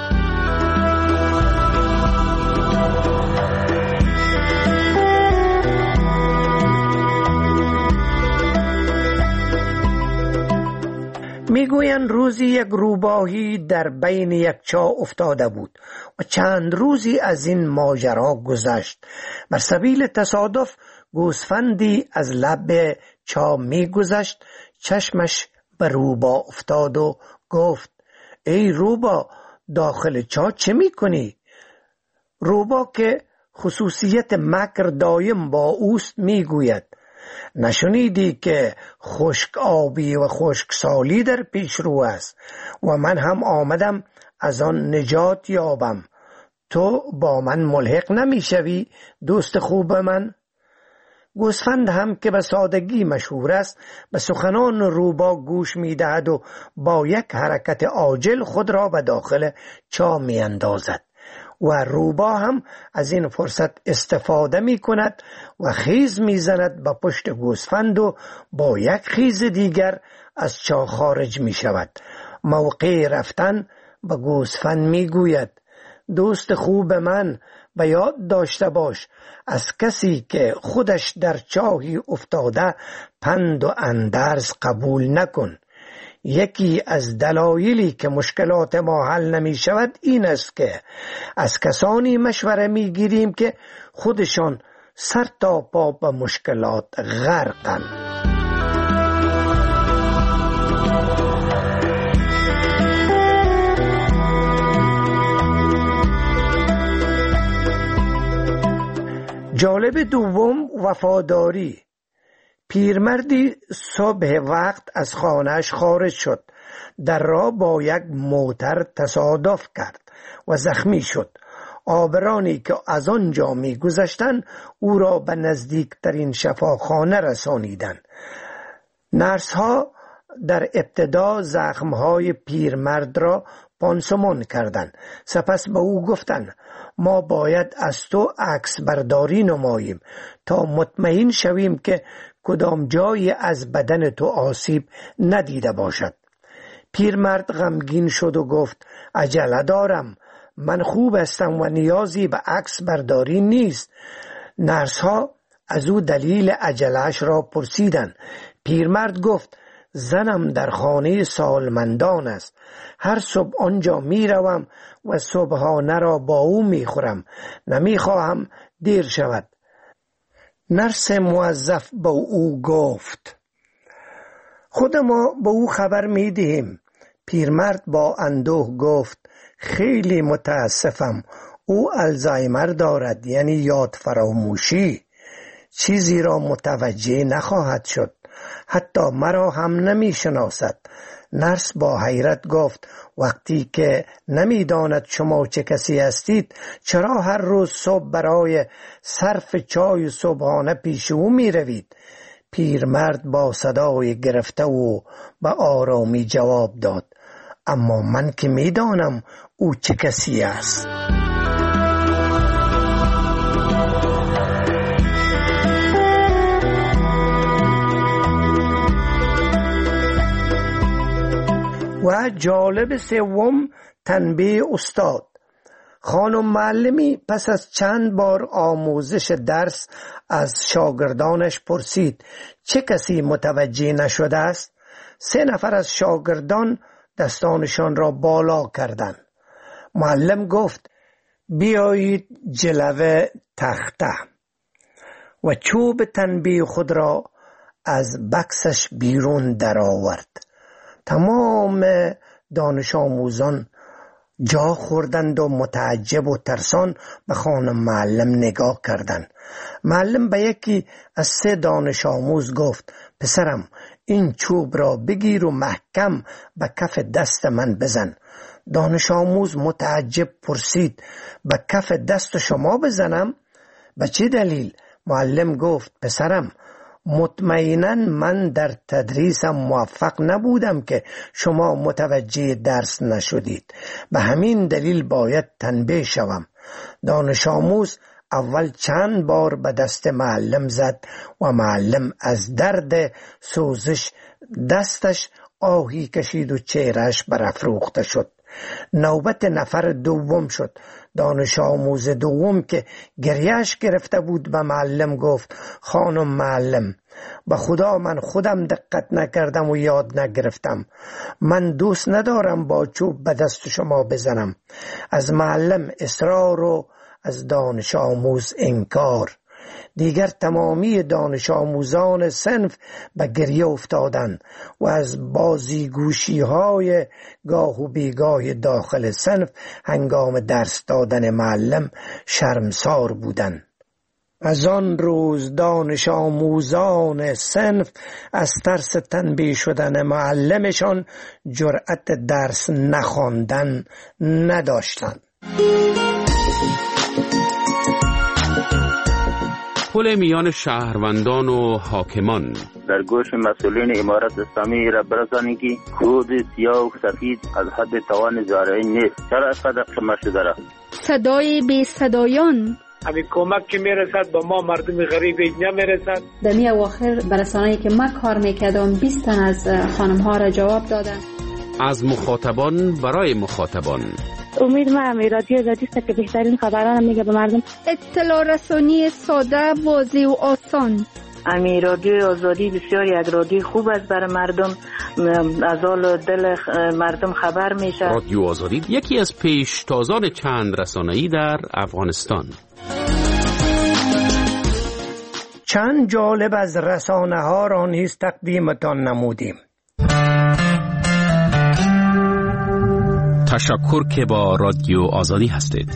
میگویند روزی یک روباهی در بین یک چاه افتاده بود و چند روزی از این ماجرا گذشت. بر سبیل تصادف گوسفندی از لب چاه میگذشت، چشمش به روبا افتاد و گفت: ای روبا، داخل چاه چه میکنی؟ روبا که خصوصیت مکر دایم با اوست میگوید: نشنیدی که خشک آبی و خشک سالی در پیش رو است و من هم آمدم از آن نجات یابم. تو با من ملحق نمی شوی دوست خوب من؟ گوسفند هم که به سادگی مشهور است به سخنان روبا گوش می دهد و با یک حرکت عاجل خود را به داخل چاه می اندازد و روبا هم از این فرصت استفاده می کند و خیز می زند به پشت گوسفند و با یک خیز دیگر از چاه خارج می شود. موقع رفتن به گوسفند می گوید: دوست خوب من، به یاد داشته باش از کسی که خودش در چاهی افتاده پند و اندرز قبول نکن. یکی از دلایلی که مشکلات ما حل نمی شود این است که از کسانی مشوره می گیریم که خودشان سر تا پا به مشکلات غرقند. جالب دوم وفاداری. پیرمردی صبح وقت از خانهش خارج شد. در راه با یک موتر تصادف کرد و زخمی شد. آبرانی که از آنجا می گذشتند او را به نزدیکترین شفاخانه رسانیدند. نرس ها در ابتدا زخمهای پیرمرد را پانسمان کردند. سپس به او گفتند: ما باید از تو عکس برداری نماییم تا مطمئن شویم که کدام جایی از بدن تو آسیب ندیده باشد. پیرمرد غمگین شد و گفت: عجله دارم، من خوب هستم و نیازی به عکس برداری نیست. نرس ها از او دلیل عجله‌اش را پرسیدند. پیرمرد گفت: زنم در خانه سالمندان است. هر صبح آنجا می روم و صبحانه را با او می خورم. نمی خواهم دیر شود. نرس موظف با او گفت. خود ما به او خبر می دهیم. پیرمرد با اندوه گفت خیلی متاسفم، او الزایمر دارد، یعنی یاد فراموشی. چیزی را متوجه نخواهد شد، حتی مرا هم نمی شناسد. نرس با حیرت گفت وقتی که نمی داند شما چه کسی هستید، چرا هر روز صبح برای صرف چای صبحانه پیش او می روید؟ پیرمرد با صدای گرفته و به آرامی جواب داد اما من که می دانم او چه کسی است. و جالب سوم، تنبیه استاد. خانم معلمی پس از چند بار آموزش درس از شاگردانش پرسید چه کسی متوجه نشده است؟ سه نفر از شاگردان دستانشان را بالا کردند. معلم گفت بیایید جلوه تخته و چوب تنبیه خود را از بکسش بیرون درآورد. تمام دانش آموزان جا خوردند و متعجب و ترسان به خانم معلم نگاه کردند. معلم به یکی از سه دانش آموز گفت پسرم این چوب را بگیر و محکم به کف دست من بزن. دانش آموز متعجب پرسید به کف دست شما بزنم؟ به چه دلیل؟ معلم گفت پسرم مطمئناً من در تدریسم موفق نبودم که شما متوجه درس نشدید، به همین دلیل باید تنبیه شوم. دانش آموز اول چند بار به دست معلم زد و معلم از درد سوزش دستش آهی کشید و چهرهش برافروخته شد. نوبت نفر دوم شد. دانش آموز دوم که گریهش گرفته بود به معلم گفت خانم معلم به خدا من خودم دقت نکردم و یاد نگرفتم. من دوست ندارم با چوب به دست شما بزنم. از معلم اصرار و از دانش آموز انکار. دیگر تمامی دانش آموزان صنف به گریه افتادند و از بازیگوشی های گاه و بیگاه داخل صنف هنگام درس دادن معلم شرمسار بودند. از آن روز دانش آموزان صنف از ترس تنبیه شدن معلمشان جرأت درس نخواندن نداشتند. پل میان شهروندان و حاکمان. در گوش مسئولین امارت اسلامی را برسانید که کود سیاه و سفید از حد توان زارعین نیست. چرا اینقدر قمه شده را؟ صدای بی صدایان. همین کمک که میرسد با ما مردم غریب نمیرسد. در می اواخر برسانه‌ای که ما کار میکردم بیست تن از خانم ها را جواب دادن. از مخاطبان برای مخاطبان. امید ما همی رادیو آزادی است که بهترین خبران میگه به مردم. اطلاع رسانی ساده، واضح و آسان. امی رادیو آزادی بسیاری از رادیو خوب است برای مردم، از حال دل مردم خبر میشه. رادیو آزادی یکی از پیشتازان چند رسانه‌ای در افغانستان. چند جالب از رسانه ها را نیز تقدیمتان نمودیم. تشکر که با رادیو آزادی هستید.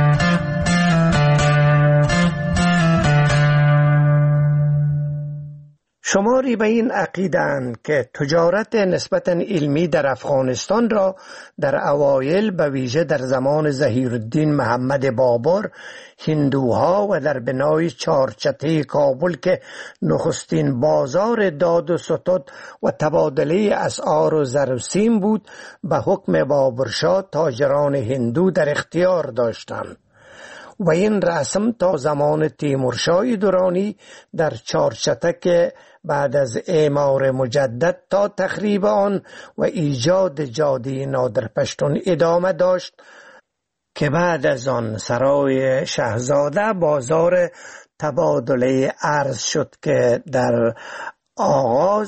شماری به این عقیده‌اند که تجارت نسبتاً علمی در افغانستان را در اوایل به ویژه در زمان ظهیرالدین محمد بابر هندوها و در بنای چارچته کابل که نخستین بازار داد و ستد و تبادله اسعار و زر و سیم بود به حکم بابرشاه تاجران هندو در اختیار داشتند و این رسم تا زمان تیمورشاه درانی در چارچتک بعد از اعمار مجدد تا تخریب آن و ایجاد جاده نادرپشتون ادامه داشت که بعد از آن سرای شاهزاده بازار تبادله ارز شد که در آغاز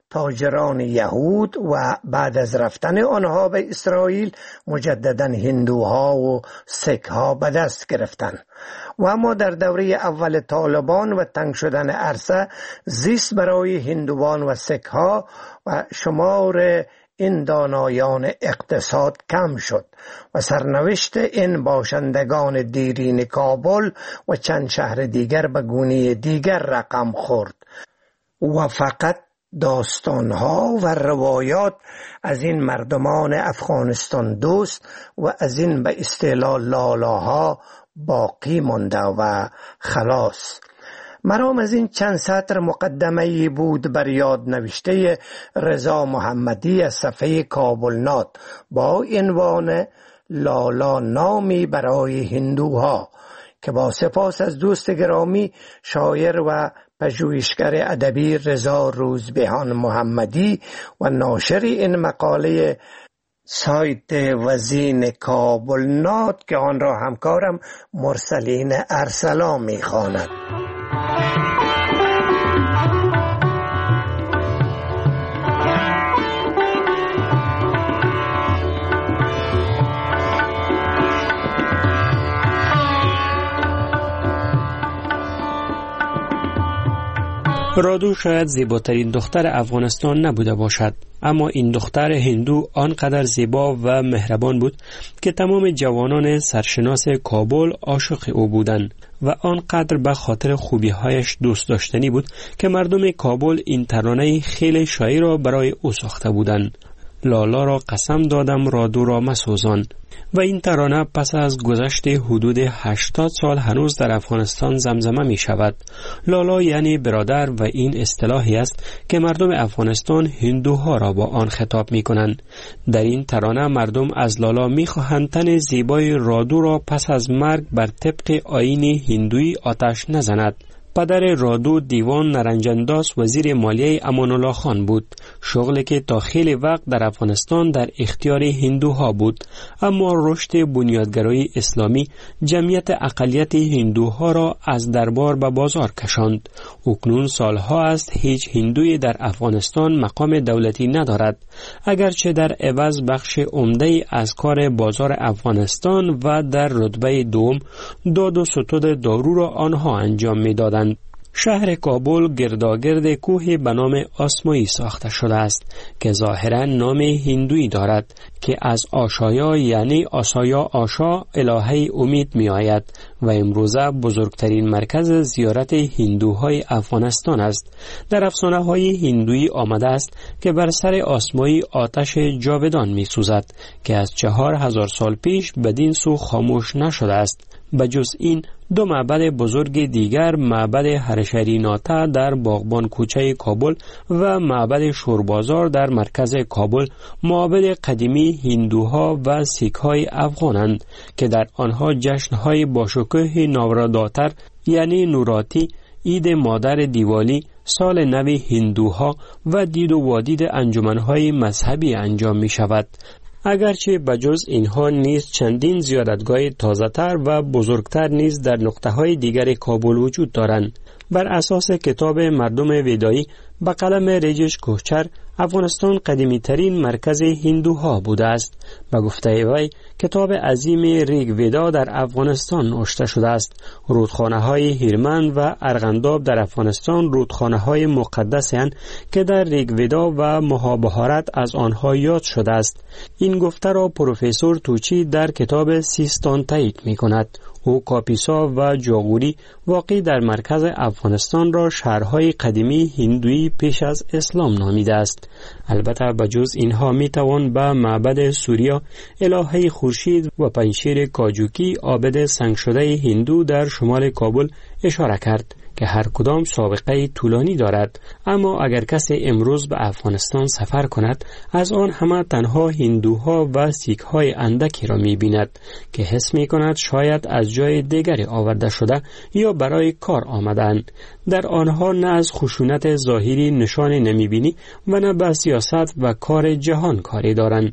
تاجران یهود و بعد از رفتن آنها به اسرائیل مجددا هندوها و سیکها به دست گرفتند. و اما در دوره اول طالبان و تنگ شدن عرصه زیست برای هندوان و سیکها و شمار این دانایان اقتصاد کم شد و سرنوشت این باشندگان دیرین کابل و چند شهر دیگر به گونه دیگر رقم خورد و فقط داستانها و روایات از این مردمان افغانستان دوست و از این به اصطلاح لالاها باقی مانده و خلاص. مرام از این چند سطر مقدمه‌ای بود بر یاد نوشته رضا محمدی از صفحه کابلنات با عنوان لالا نامی برای هندوها که با سپاس از دوست گرامی شاعر و پژوهشگر ادبی رضا روزبهان محمدی و ناشر این مقاله سایت وزین کابلنات که آن را همکارم مرسلین ارسلا می‌خواند. رادو شاید زیباترین دختر افغانستان نبوده باشد، اما این دختر هندو آنقدر زیبا و مهربان بود که تمام جوانان سرشناس کابل عاشق او بودند و آنقدر به خاطر خوبی‌هایش دوست داشتنی بود که مردم کابل این ترانه خیلی شایع را برای او ساخته بودند. لالا را قسم دادم رادو را مسوزان. و این ترانه پس از گذشت حدود هشتاد سال هنوز در افغانستان زمزمه می شود. لالا یعنی برادر و این اصطلاحی است که مردم افغانستان هندوها را با آن خطاب می کنند. در این ترانه مردم از لالا می خواهند تن زیبای رادو را پس از مرگ بر طبق آیین هندویی آتش نزند. پدر رادو دیوان نرنجنداس وزیر مالیه امان الله خان بود، شغلی که تا خیلی وقت در افغانستان در اختیار هندوها بود، اما رشد بنیادگرایی اسلامی جمعیت اقلیت هندوها را از دربار به بازار کشاند. اکنون سالها است هیچ هندوی در افغانستان مقام دولتی ندارد، اگرچه در عوض بخش عمده از کار بازار افغانستان و در رتبه دوم داد و ستد دارو را آنها انجام می‌دادند. شهر کابل گرداگرد کوه به نام آسمایی ساخته شده است که ظاهراً نام هندویی دارد که از آشایا یعنی آسایا آشا الهه امید می آید و امروزه بزرگترین مرکز زیارت هندوهای افغانستان است. در افسانه های هندویی آمده است که بر سر آسمایی آتش جاودان می سوزد که از چهار هزار سال پیش بدین سو خاموش نشده است. بجز این دو معبد بزرگ دیگر، معبد هرشری ناتا در باغبان کوچه کابل و معبد شوربازار در مرکز کابل، معابد قدیمی هندوها و سیکهای افغانند که در آنها جشنهای باشکوه نوراداتر یعنی نوراتی، عید مادر دیوالی، سال نو هندوها و دید و وادید انجمنهای مذهبی انجام می شود. اگرچه بجز اینها نیز چندین زیارتگاه تازه‌تر و بزرگتر نیز در نقطه‌های دیگر کابل وجود دارند. بر اساس کتاب مردم ودایی به قلم رجش کوهچر، افغانستان قدیمی ترین مرکز هندوها بوده است. به گفته وی کتاب عظیم ریگ ودا در افغانستان نوشته شده است. رودخانه های هیرمن و ارغنداب در افغانستان رودخانه های مقدسی هستند که در ریگ ودا و مهابهارت از آنها یاد شده است. این گفته را پروفسور توچی در کتاب سیستان تایید می کند. او کاپیسا و جاغوری واقع در مرکز افغانستان را شهرهای قدیمی هندویی پیش از اسلام نامیده است. البته بجز اینها می توان به معبد سوریا، الهه خورشید و پنشیر کاجوکی، عابد سنگ شده هندو در شمال کابل اشاره کرد که هر کدام سابقه طولانی دارد. اما اگر کسی امروز به افغانستان سفر کند، از آن همه تنها هندوها و سیکهای اندکی را می بیند که حس می کند شاید از جای دیگری آورده شده یا برای کار آمدند. در آنها نه از خشونت ظاهری نشانی نمی بینی و نه به سیاست و کار جهان کاری دارند.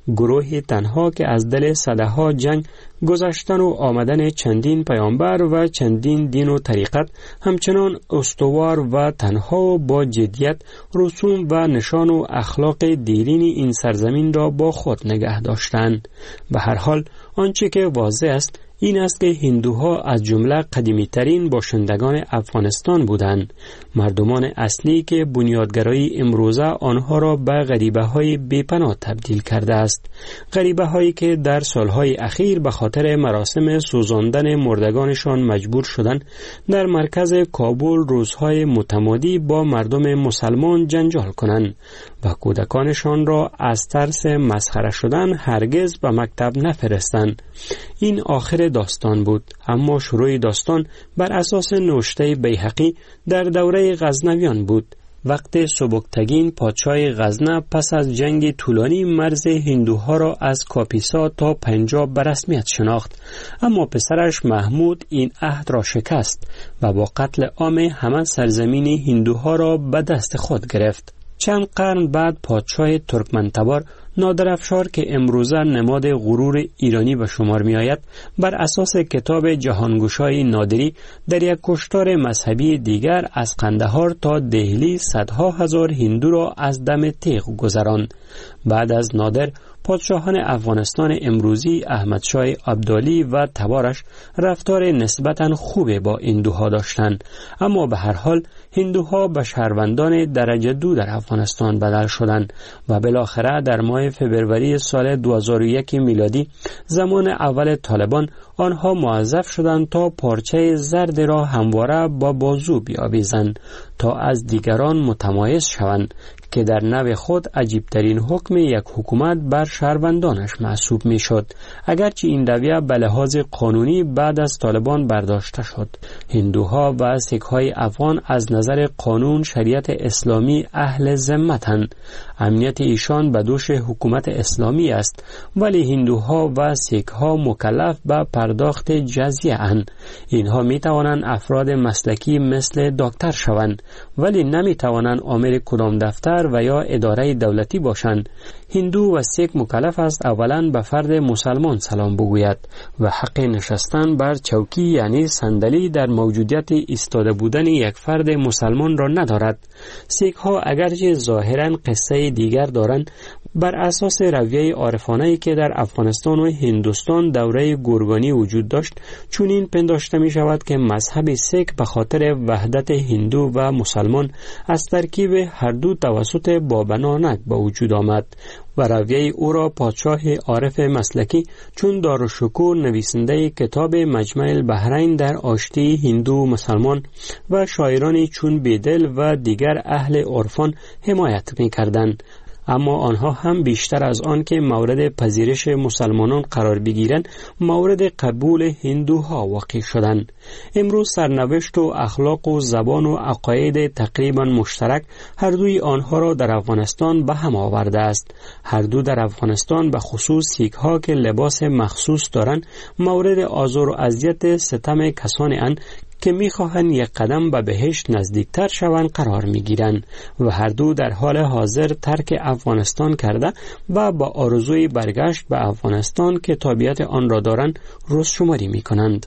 گروه تنها که از دل صدها جنگ گذشتن و آمدن چندین پیامبر و چندین دین و طریقت همچنان استوار و تنها و با جدیت رسوم و نشان و اخلاق دیرین این سرزمین را با خود نگه داشتند. به هر حال آنچه که واضح است این است که هندوها از جمله قدیمی ترین باشندگان افغانستان بودند. مردمان اصلی که بنیادگرایی امروزه آنها را به غریبه های بیپناه تبدیل کرده است. غریبه هایی که در سالهای اخیر به خاطر مراسم سوزاندن مردگانشان مجبور شدند در مرکز کابل روزهای متمادی با مردم مسلمان جنجال کنند و کودکانشان را از ترس مسخره شدن هرگز به مکتب نفرستند. این آخر داستان بود، اما شروع داستان بر اساس نوشته بیهقی در دوره غزنویان بود. وقت سبکتگین پادشاه غزنه پس از جنگ طولانی مرز هندوها را از کاپیسا تا پنجاب به رسمیت شناخت، اما پسرش محمود این عهد را شکست و با قتل عام همه سرزمین هندوها را به دست خود گرفت. چند قرن بعد پادشاه ترکمنتبار نادرافشار که امروزه نماد غرور ایرانی به شمار می آید، بر اساس کتاب جهانگشای نادری در یک کشتار مذهبی دیگر از قندهار تا دهلی صدها هزار هندو را از دم تیغ گذراند. بعد از نادر پادشاهان افغانستان امروزی احمدشاه ابدالی و تبارش رفتار نسبتاً خوبی با هندوها داشتند، اما به هر حال هندوها به شهروندان درجه دو در افغانستان بدل شدند و بالاخره در ماه فبروری سال دو هزار و یک میلادی زمان اول طالبان آنها موظف شدند تا پارچه زرد را همواره با بازو بیاویزند تا از دیگران متمایز شوند که در نوع خود عجیبترین حکم یک حکومت بر شهروندانش محسوب می شد، اگرچه این رویه به لحاظ قانونی بعد از طالبان برداشته شد. هندوها و سیک‌های افغان از نظر قانون شریعت اسلامی اهل ذمتند. امنیت ایشان به دوش حکومت اسلامی است، ولی هندوها و سیک‌ها مکلف به پرداخت جزیه اند. اینها می توانند افراد مسلکی مثل دکتر شوند، ولی نمی توانند آمر کدام دفتر و یا اداره دولتی باشند. هندو و سیک مکلف است اولا به فرد مسلمان سلام بگوید و حق نشستن بر چوکی یعنی صندلی در موجودیت ایستاده بودن یک فرد مسلمان را ندارد. سیک ها اگرچه ظاهرا قصه دیگر دارند، بر اساس رویه عارفانه‌ای که در افغانستان و هندوستان دوره گورگانی وجود داشت، چون این پنداشته می شود که مذهب سیک به خاطر وحدت هندو و مسلمان از ترکیب هر دو توسط بابا نانک به وجود آمد و رویه او را پادشاه عارف مسلکی چون دارالشکوه نویسنده کتاب مجمع البحرین در آشتی هندو مسلمان و شاعرانی چون بیدل و دیگر اهل عرفان حمایت می کردند. اما آنها هم بیشتر از آن که مورد پذیرش مسلمانان قرار بگیرند، مورد قبول هندوها واقع شدند. امروز سرنوشت و اخلاق و زبان و عقاید تقریبا مشترک هر دوی آنها را در افغانستان به هم آورده است. هر دو در افغانستان به خصوص سیک ها که لباس مخصوص دارند مورد آزار و اذیت ستم کسانی اند که می‌خواهند یک قدم به بهشت نزدیکتر شوند قرار می‌گیرند و هر دو در حال حاضر ترک افغانستان کرده و با آرزوی برگشت به افغانستان که تابعیت آن را دارند روز شماری می‌کنند.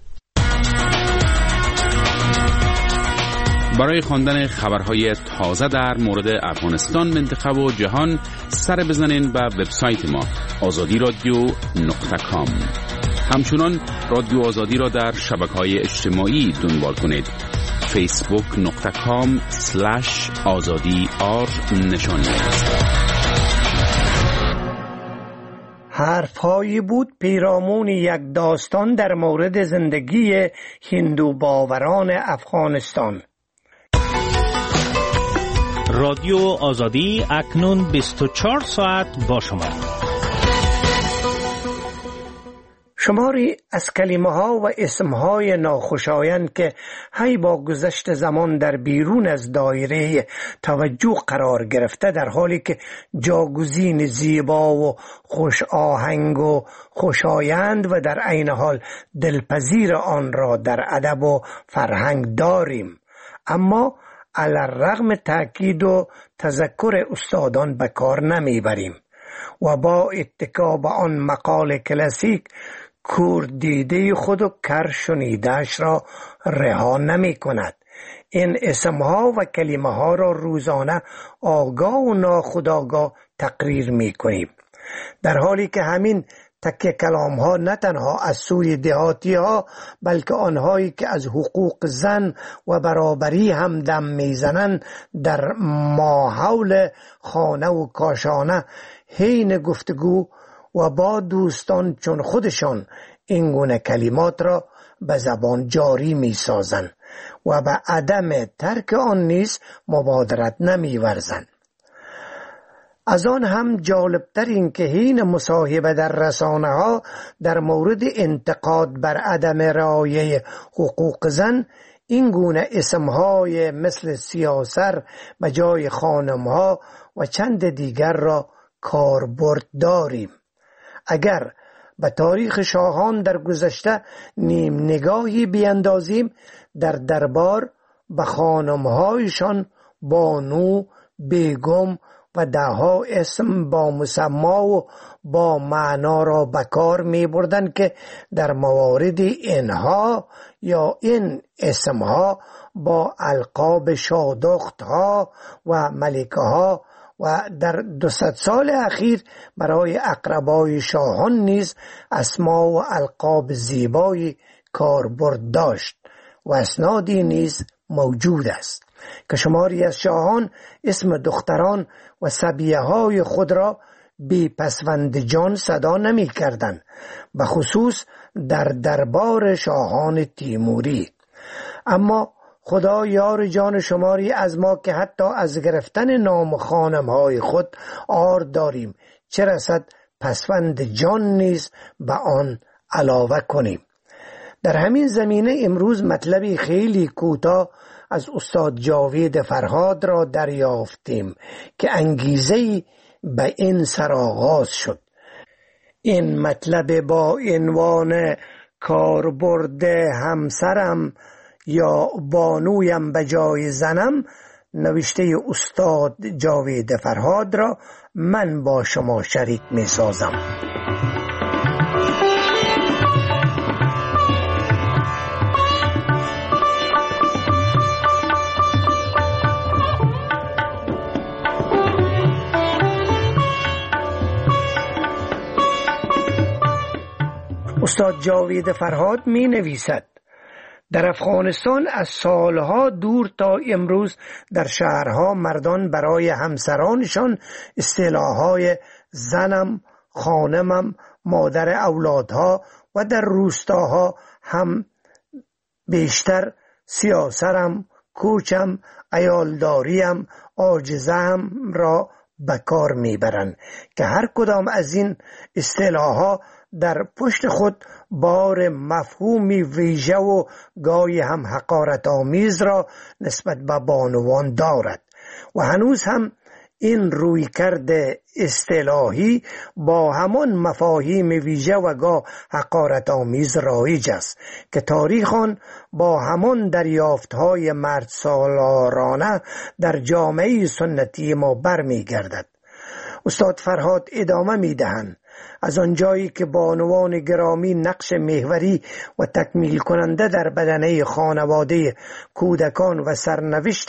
برای خواندن خبرهای تازه در مورد افغانستان، منطقه و جهان سر بزنین به وبسایت ما آزادی رادیو نقطه کام. همچنان رادیو آزادی را در شبکه‌های اجتماعی دنبال کنید. فیسبوک نقطه کام سلش آزادی آر نشانی است. حرفهایی بود پیرامون یک داستان در مورد زندگی هندو باوران افغانستان. رادیو آزادی اکنون بیست و چهار ساعت با شما. شماری از کلمه ها و اسم های ناخوشایند که هی با گذشت زمان در بیرون از دایره توجه قرار گرفته، در حالی که جاگزین زیبا و خوش آهنگ و خوشایند و در عین حال دلپذیر آن را در ادب و فرهنگ داریم، اما علی الرغم تأکید و تذکر استادان به کار نمیبریم. و با اتکا به آن مقال کلاسیک کور دیده خود و کر شنیده‌اش را رها نمی کند. این اسمها و کلمه ها را روزانه آگاه و ناخودآگاه تقریر می کنیم، در حالی که همین تکه کلام ها نه تنها از سوی دهاتی ها بلکه آنهایی که از حقوق زن و برابری هم دم میزنند در ماحول خانه و کاشانه حین گفتگو و با دوستان چون خودشان این گونه کلمات را به زبان جاری می سازند و به عدم ترک آن نیز مبادرت نمی ورزند. از آن هم جالبتر این که حین مصاحبه در رسانه ها در مورد انتقاد بر عدم رعایت حقوق زن این گونه اسمهای مثل سیاسر به جای خانمها و چند دیگر را کاربرد داریم. اگر به تاریخ شاهان در گذشته نیم نگاهی بیندازیم، در دربار به خانمهایشان بانو، بیگم و دهها اسم با مسما و با معنا را به کار می بردند که در موارد اینها یا این اسمها با القاب شادختها و ملکه ها و در دوصد سال اخیر برای اقربای شاهان نیز اسما و القاب زیبای کاربرد داشت و اسنادی نیز موجود است که شماری از شاهان اسم دختران و صبیه های خود را بی پسوند جان صدا نمی کردند، به خصوص در دربار شاهان تیموری. اما خدا یار جان شماری از ما که حتی از گرفتن نام خانم های خود عار داریم، چه رسد پسوند جان نیز به آن علاوه کنیم. در همین زمینه امروز مطلبی خیلی کوتاه از استاد جاوید فرهاد را دریافتیم که انگیزه‌ای به این سرآغاز شد. این مطلب با عنوان کاربرد همسرم یا بانویم به جای زنم نوشته استاد جاوید فرهاد را من با شما شریک می سازم. استاد جاوید فرهاد می نویسد: در افغانستان از سالها دور تا امروز در شهرها مردان برای همسرانشان اصطلاح‌های زنم، خانمم، مادر اولادها و در روستاها هم بیشتر سیاسرم، کوچم، عیالداریم، عاجزم را به کار میبرند که هر کدام از این اصطلاح‌ها در پشت خود بار مفهومی ویژه و گاهی هم حقارت آمیز را نسبت به بانوان دارد و هنوز هم این روی کرده اصطلاحی با همان مفاهیم ویژه و گاه حقارت آمیز رایج است که تاریخ آن با همان دریافت‌های مرد سالارانه در جامعه سنتی ما برمی گردد. استاد فرهاد ادامه می دهند: از آنجایی که بانوان گرامی نقش محوری و تکمیل کننده در بدنه خانواده کودکان و سرنوشت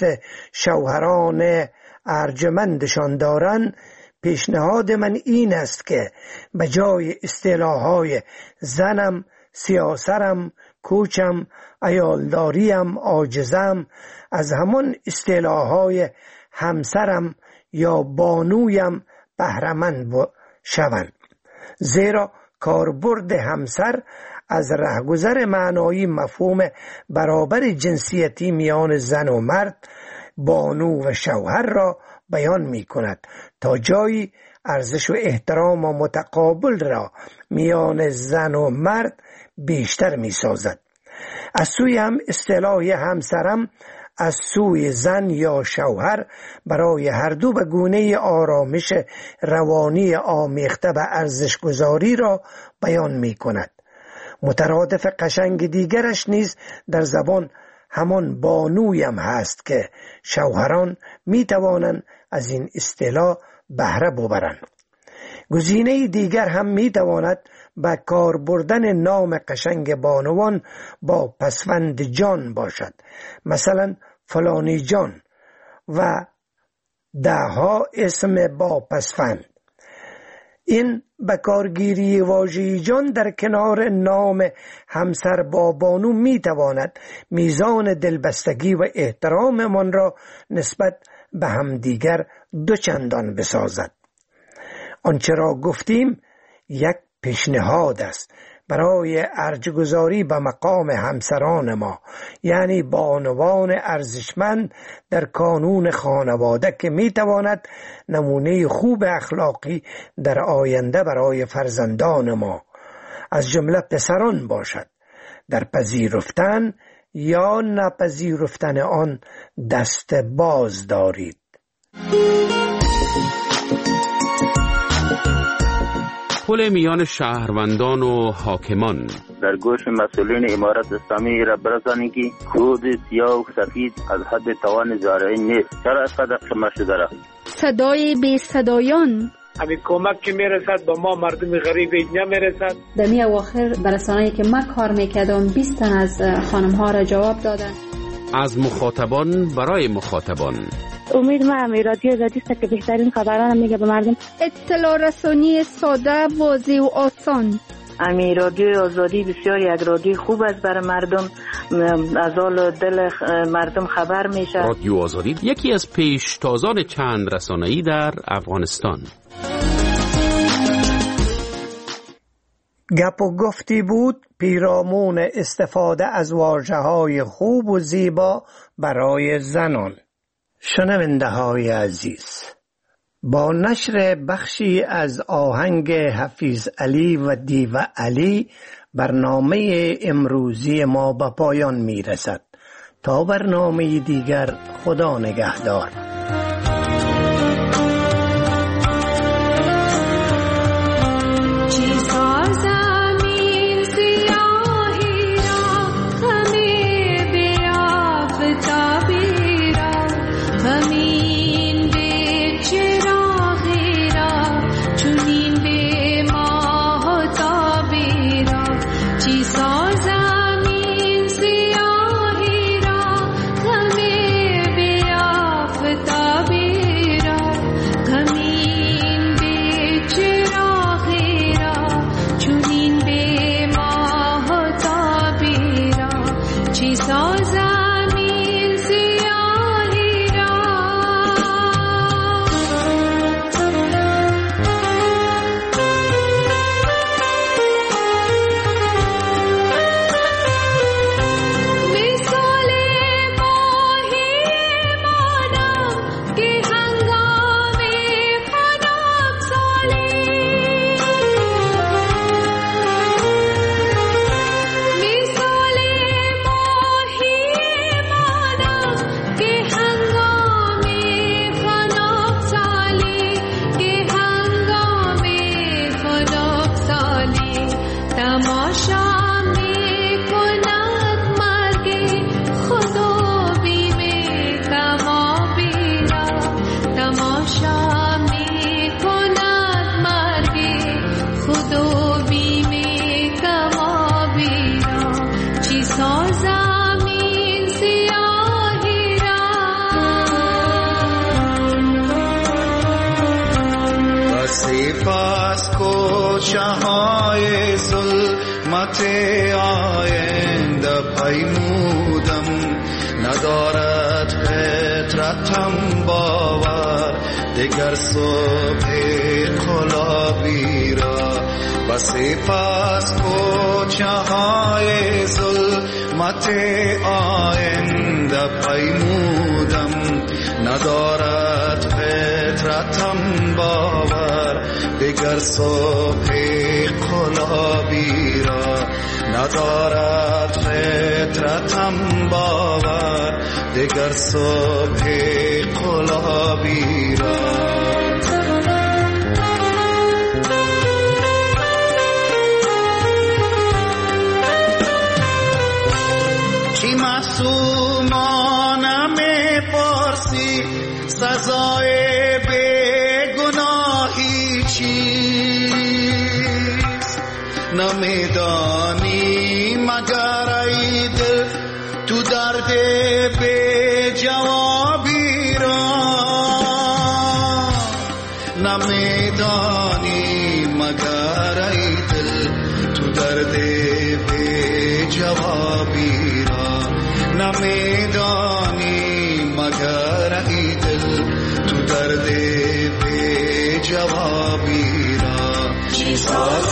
شوهران ارجمندشان دارند، پیشنهاد من این است که به جای اصطلاح‌های زنم، سیاسرم، کوچم، عیالداریم، عاجزم، از همان اصطلاح‌های همسرم یا بانویم بهره‌مند شوند، زیرا کاربرد همسر از رهگذر معنایی مفهوم برابر جنسیتی میان زن و مرد، بانو و شوهر را بیان می کند تا جایی ارزش و احترام و متقابل را میان زن و مرد بیشتر می سازد. از سوی هم اصطلاح همسرم از سوی زن یا شوهر برای هر دو به گونه آرامش روانی آمیخته به ارزشگذاری را بیان می کند. مترادف قشنگ دیگرش نیز در زبان همان بانویم هست که شوهران می توانند از این اصطلاح بهره ببرند. گزینه دیگر هم می تواند به کار بردن نام قشنگ بانوان با پسوند جان باشد، مثلا فلانی جان و دهها اسم با پسوند. این به کارگیری واژه جان در کنار نام همسر با بانو می تواند میزان دلبستگی و احترام من را نسبت به همدیگر دو چندان بسازد. آنچه را گفتیم یک پیشنهاد است برای ارجگذاری به مقام همسران ما، یعنی بانوان ارزشمند در کانون خانواده که می تواند نمونه خوب اخلاقی در آینده برای فرزندان ما از جمله پسران باشد. در پذیرفتن یا نپذیرفتن آن دست باز دارید. پل میان شهروندان و حاکمان در گوش مسئولین امارت اسلامی را برسانی که کود سیاه و سفید از حد توان زارعی نیست. چرا از قدر شما شده را؟ صدای بی صدایان همین کمک که میرسد با ما مردم غریب اینجا میرسد. در می اواخر برسانه‌ای که من کار میکردم بیست تن از خانم ها را جواب دادن. از مخاطبان برای مخاطبان. امید ما هم رادیو آزادی است که بهترین خبران میگه به مردم. اطلاع رسانی ساده، واضح و آسان. امی رادیو آزادی بسیار یک رادیو خوب است برای مردم، از حال دل مردم خبر میشه. رادیو آزادی یکی از پیشتازان چند رسانه‌ای در افغانستان. گپ و گفتی بود پیرامون استفاده از واژه‌های خوب و زیبا برای زنان. شنونده های عزیز، با نشر بخشی از آهنگ حفیظ علی و دیو علی برنامه امروزی ما به پایان می رسد. تا برنامه دیگر، خدا نگهدار. شهای ظلمت آینده پیمودم، ندارد فطرتم باور دگر صبح قلابی را. بسی پس کوچه های ظلمت آینده پیمودم، ندارد فطرتم باور دگر صبح قلابی را. ندارد فطرتم باور دگر صبح قلابی را. چی معصومانه می پرسی سزای بی گناهی چی؟ نمیدانی مگر ای دل تو درد بی جوابی را، نمیدانی مگر ای دل تو درد بی جوابی را، نمیدانی مگر ای دل تو درد بی جوابی را. چیزا